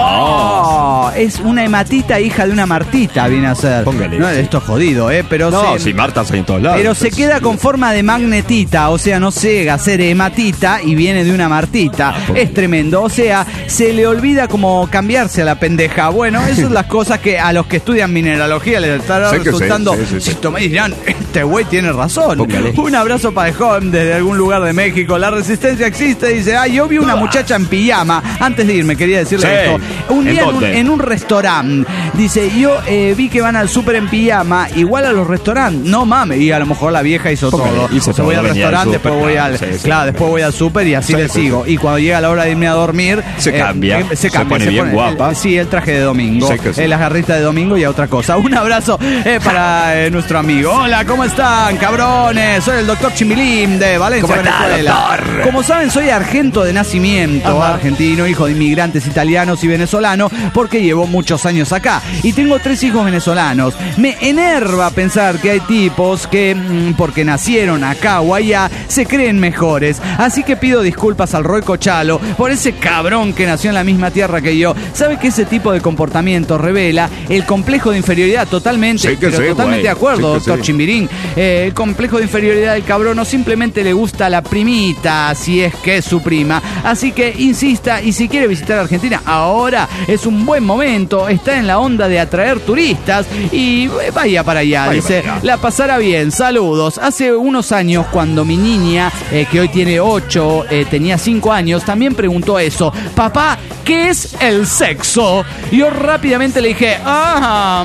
Oh, es una hematita hija de una martita, viene a ser. Póngale, No, sí. esto es jodido, ¿eh? Pero No, se- si Martas hay en todos lados. pero se entonces, queda con forma de magnetita, o sea, no llega a ser hematita y viene de una martita. ¿por qué? Es tremendo, o sea, se le olvida como cambiarse a la pendeja. Bueno, esas son las cosas que a los que estudian mineralogía les estará Sí que sí, resultando. sí, sí, sí. Si toma- y dirán, este güey tiene razón. Póngale. Un abrazo para el joven desde algún lugar de México. La resistencia existe, dice, ah, yo vi una muchacha en pijama. Antes de irme, quería decirle Sí. esto. Un ¿En día en un, dónde? en un restaurante, dice, yo eh, vi que van al súper en pijama, igual a los restaurantes. No mames, y a lo mejor la vieja hizo Póngale, todo. hizo O sea, voy todo, al venía al restaurante, súper, después voy claro, al, sí, sí. claro, después voy al súper y así Sí, le sí, sigo. sí. Y cuando llega la hora de irme a dormir, Se cambia, eh, se se cambia, pone bien guapa. Sí, el traje de domingo, Sí que sí. eh, las garritas de domingo y a otra cosa. Un abrazo eh, para eh, nuestro amigo. Hola, ¿cómo están, cabrones? Soy el doctor Chimilín de Valencia, ¿Cómo está, Venezuela. doctor? Como saben, soy argento de nacimiento, Ajá. argentino, hijo de inmigrantes italianos y venezolanos, porque llevo muchos años acá. Y tengo tres hijos venezolanos. Me enerva pensar que hay tipos que, mm, porque nacieron acá o allá, se creen mejores. Así que pido disculpas al Roy Cochalo por ese cabrón que nació en la misma tierra que yo. ¿Sabe que ese tipo de comportamiento revela el complejo de inferioridad totalmente? Sí que pero sí, totalmente güey. de acuerdo, Sí que doctor sí. Chimbirín. Eh, el complejo de inferioridad del cabrón no simplemente le gusta la primita, si es que es su prima. Así que insista, y si quiere visitar Argentina, ahora es un buen momento. Está en la onda de atraer turistas y eh, vaya para allá. Vaya Dice, para allá. la pasará bien. Saludos. Saludos. Hace unos años, cuando mi niña, eh, que hoy tiene ocho, eh, tenía cinco años, también preguntó eso. Papá, ¿qué es el sexo? Y yo rápidamente le dije, ah...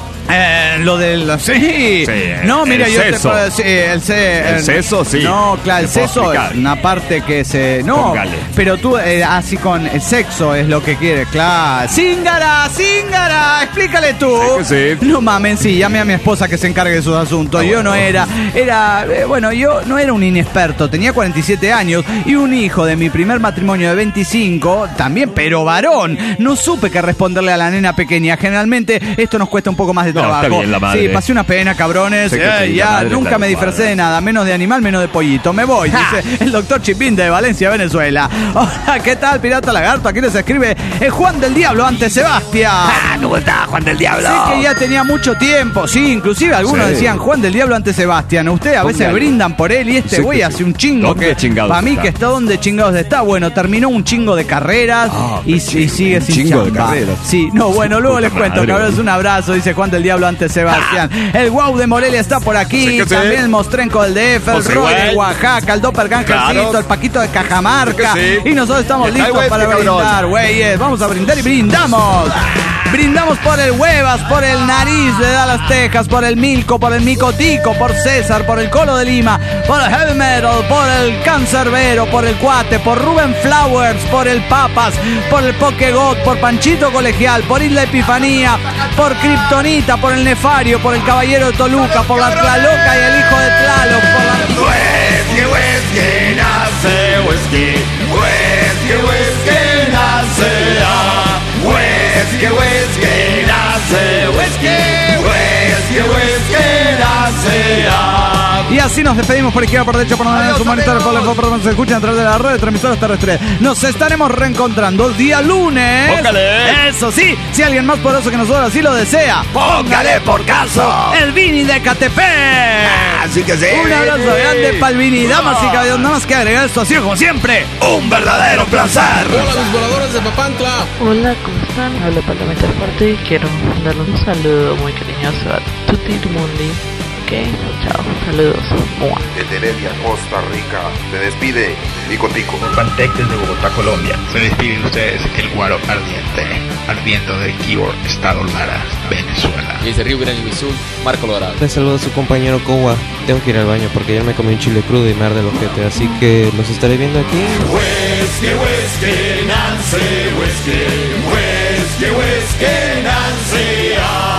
Eh, lo del... Sí. Sí, no, mira, el yo seso. te puedo decir... El, ce- El seso, sí. No, claro, el Te puedo seso es explicar. una parte que se... No, Póngale. pero tú eh, así con el sexo es lo que quieres, claro. ¡Zíngara, Zíngara! Explícale tú. Sí que sí. No mamen, sí, llame a mi esposa que se encargue de sus asuntos. Ah, yo bueno. no era... Era... eh, bueno, yo no era un inexperto. Tenía cuarenta y siete años y un hijo de mi primer matrimonio de veinticinco, también, pero varón. No supe qué responderle a la nena pequeña. Generalmente esto nos cuesta un poco más de No, trabajo. está bien, la madre. Sí, pasé una pena, cabrones. Sé que Eh, sí, la ya madre es nunca la me adecuada. disfracé de nada, menos de animal, menos de pollito. Me voy, dice el doctor Chipín de Valencia, Venezuela. Hola, ¿qué tal, Pirata Lagarto? Aquí les escribe eh, Juan del Diablo ante Sebastián. Ah, ¿cómo está, Juan del Diablo? Sé que ya tenía mucho tiempo, sí, inclusive algunos Sí. decían Juan del Diablo ante Sebastián. Ustedes a veces Póngale. brindan por él y este Sí, güey que hace sí. un chingo ¿Dónde que chingados para mí está? que está donde chingados está. Bueno, terminó un chingo de carreras Ah, y, pero y sigue un sin chingo de chamba. carreras. Sí, no, bueno, luego les Puta cuento, madre, cabrones, güey. un abrazo, dice Juan del Diablo ante Sebastián. El Guau de Morelia está por aquí, Sí que sí. también el Mostrenco del D F, el Pues Roy de igual. Oaxaca, el Doppelgangercito, Claro. el Paquito de Cajamarca. Sí que sí. Y nosotros estamos ¿Qué tal, listos güey? para Qué cabrón. brindar, güeyes. Vamos a brindar y brindamos. Brindamos por el Huevas, por el Nariz de Dallas, Texas, por el Milco, por el Micotico, por César, por el Colo de Lima, por el Heavy Metal, por el Cancerbero, por el Cuate, por Rubén Flowers, por el Papas, por el Pokegot, por Panchito Colegial, por Isla Epifanía, por Kryptonita, por el Nefario, por el Caballero de Toluca, por la Tlaloca y el Hijo de Tlaloc, por la... Whisky, whisky, nace whisky. Whisky, whisky, nace ah. Whisky, whisky, nace whisky. Whisky, whisky, nace ah. Y así nos despedimos por izquierda, por derecha, por donde su monitor, por la por donde se escuchan a través de la red de transmisores terrestres. Nos estaremos reencontrando el día lunes. Póngale. Eso sí, si alguien más poderoso que nosotros así lo desea. Póngale por caso. El Vini de Catepec. Así que sí. Un abrazo grande para el Vini. Damas y caballeros, nada más que agregar esto así como siempre. Un verdadero placer. Hola, mis voladores de Papantla. Hola, ¿cómo están? Hablo Parlamentar Fuerte y quiero darle un saludo muy cariñoso a Tutti Mundi. Ok, chao, saludos. Mua. Desde Heredia, Costa Rica, se despide Nico Tico. Pantec desde Bogotá, Colombia. Se despide de ustedes el Guaro Ardiente, ardiendo de Kibor, Estado Lara, Venezuela. Y desde Río Grande do Sul, Marco Lorado. Le saludo a su compañero Kowa. Tengo que ir al baño porque ayer me comí un chile crudo y me arde el ojete, así que los estaré viendo aquí. Whisky, whisky, Nancy, whisky. Whisky, whisky, Nancy, ah.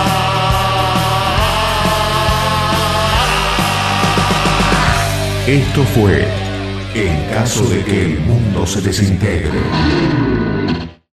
Esto fue En caso de que el mundo se desintegre.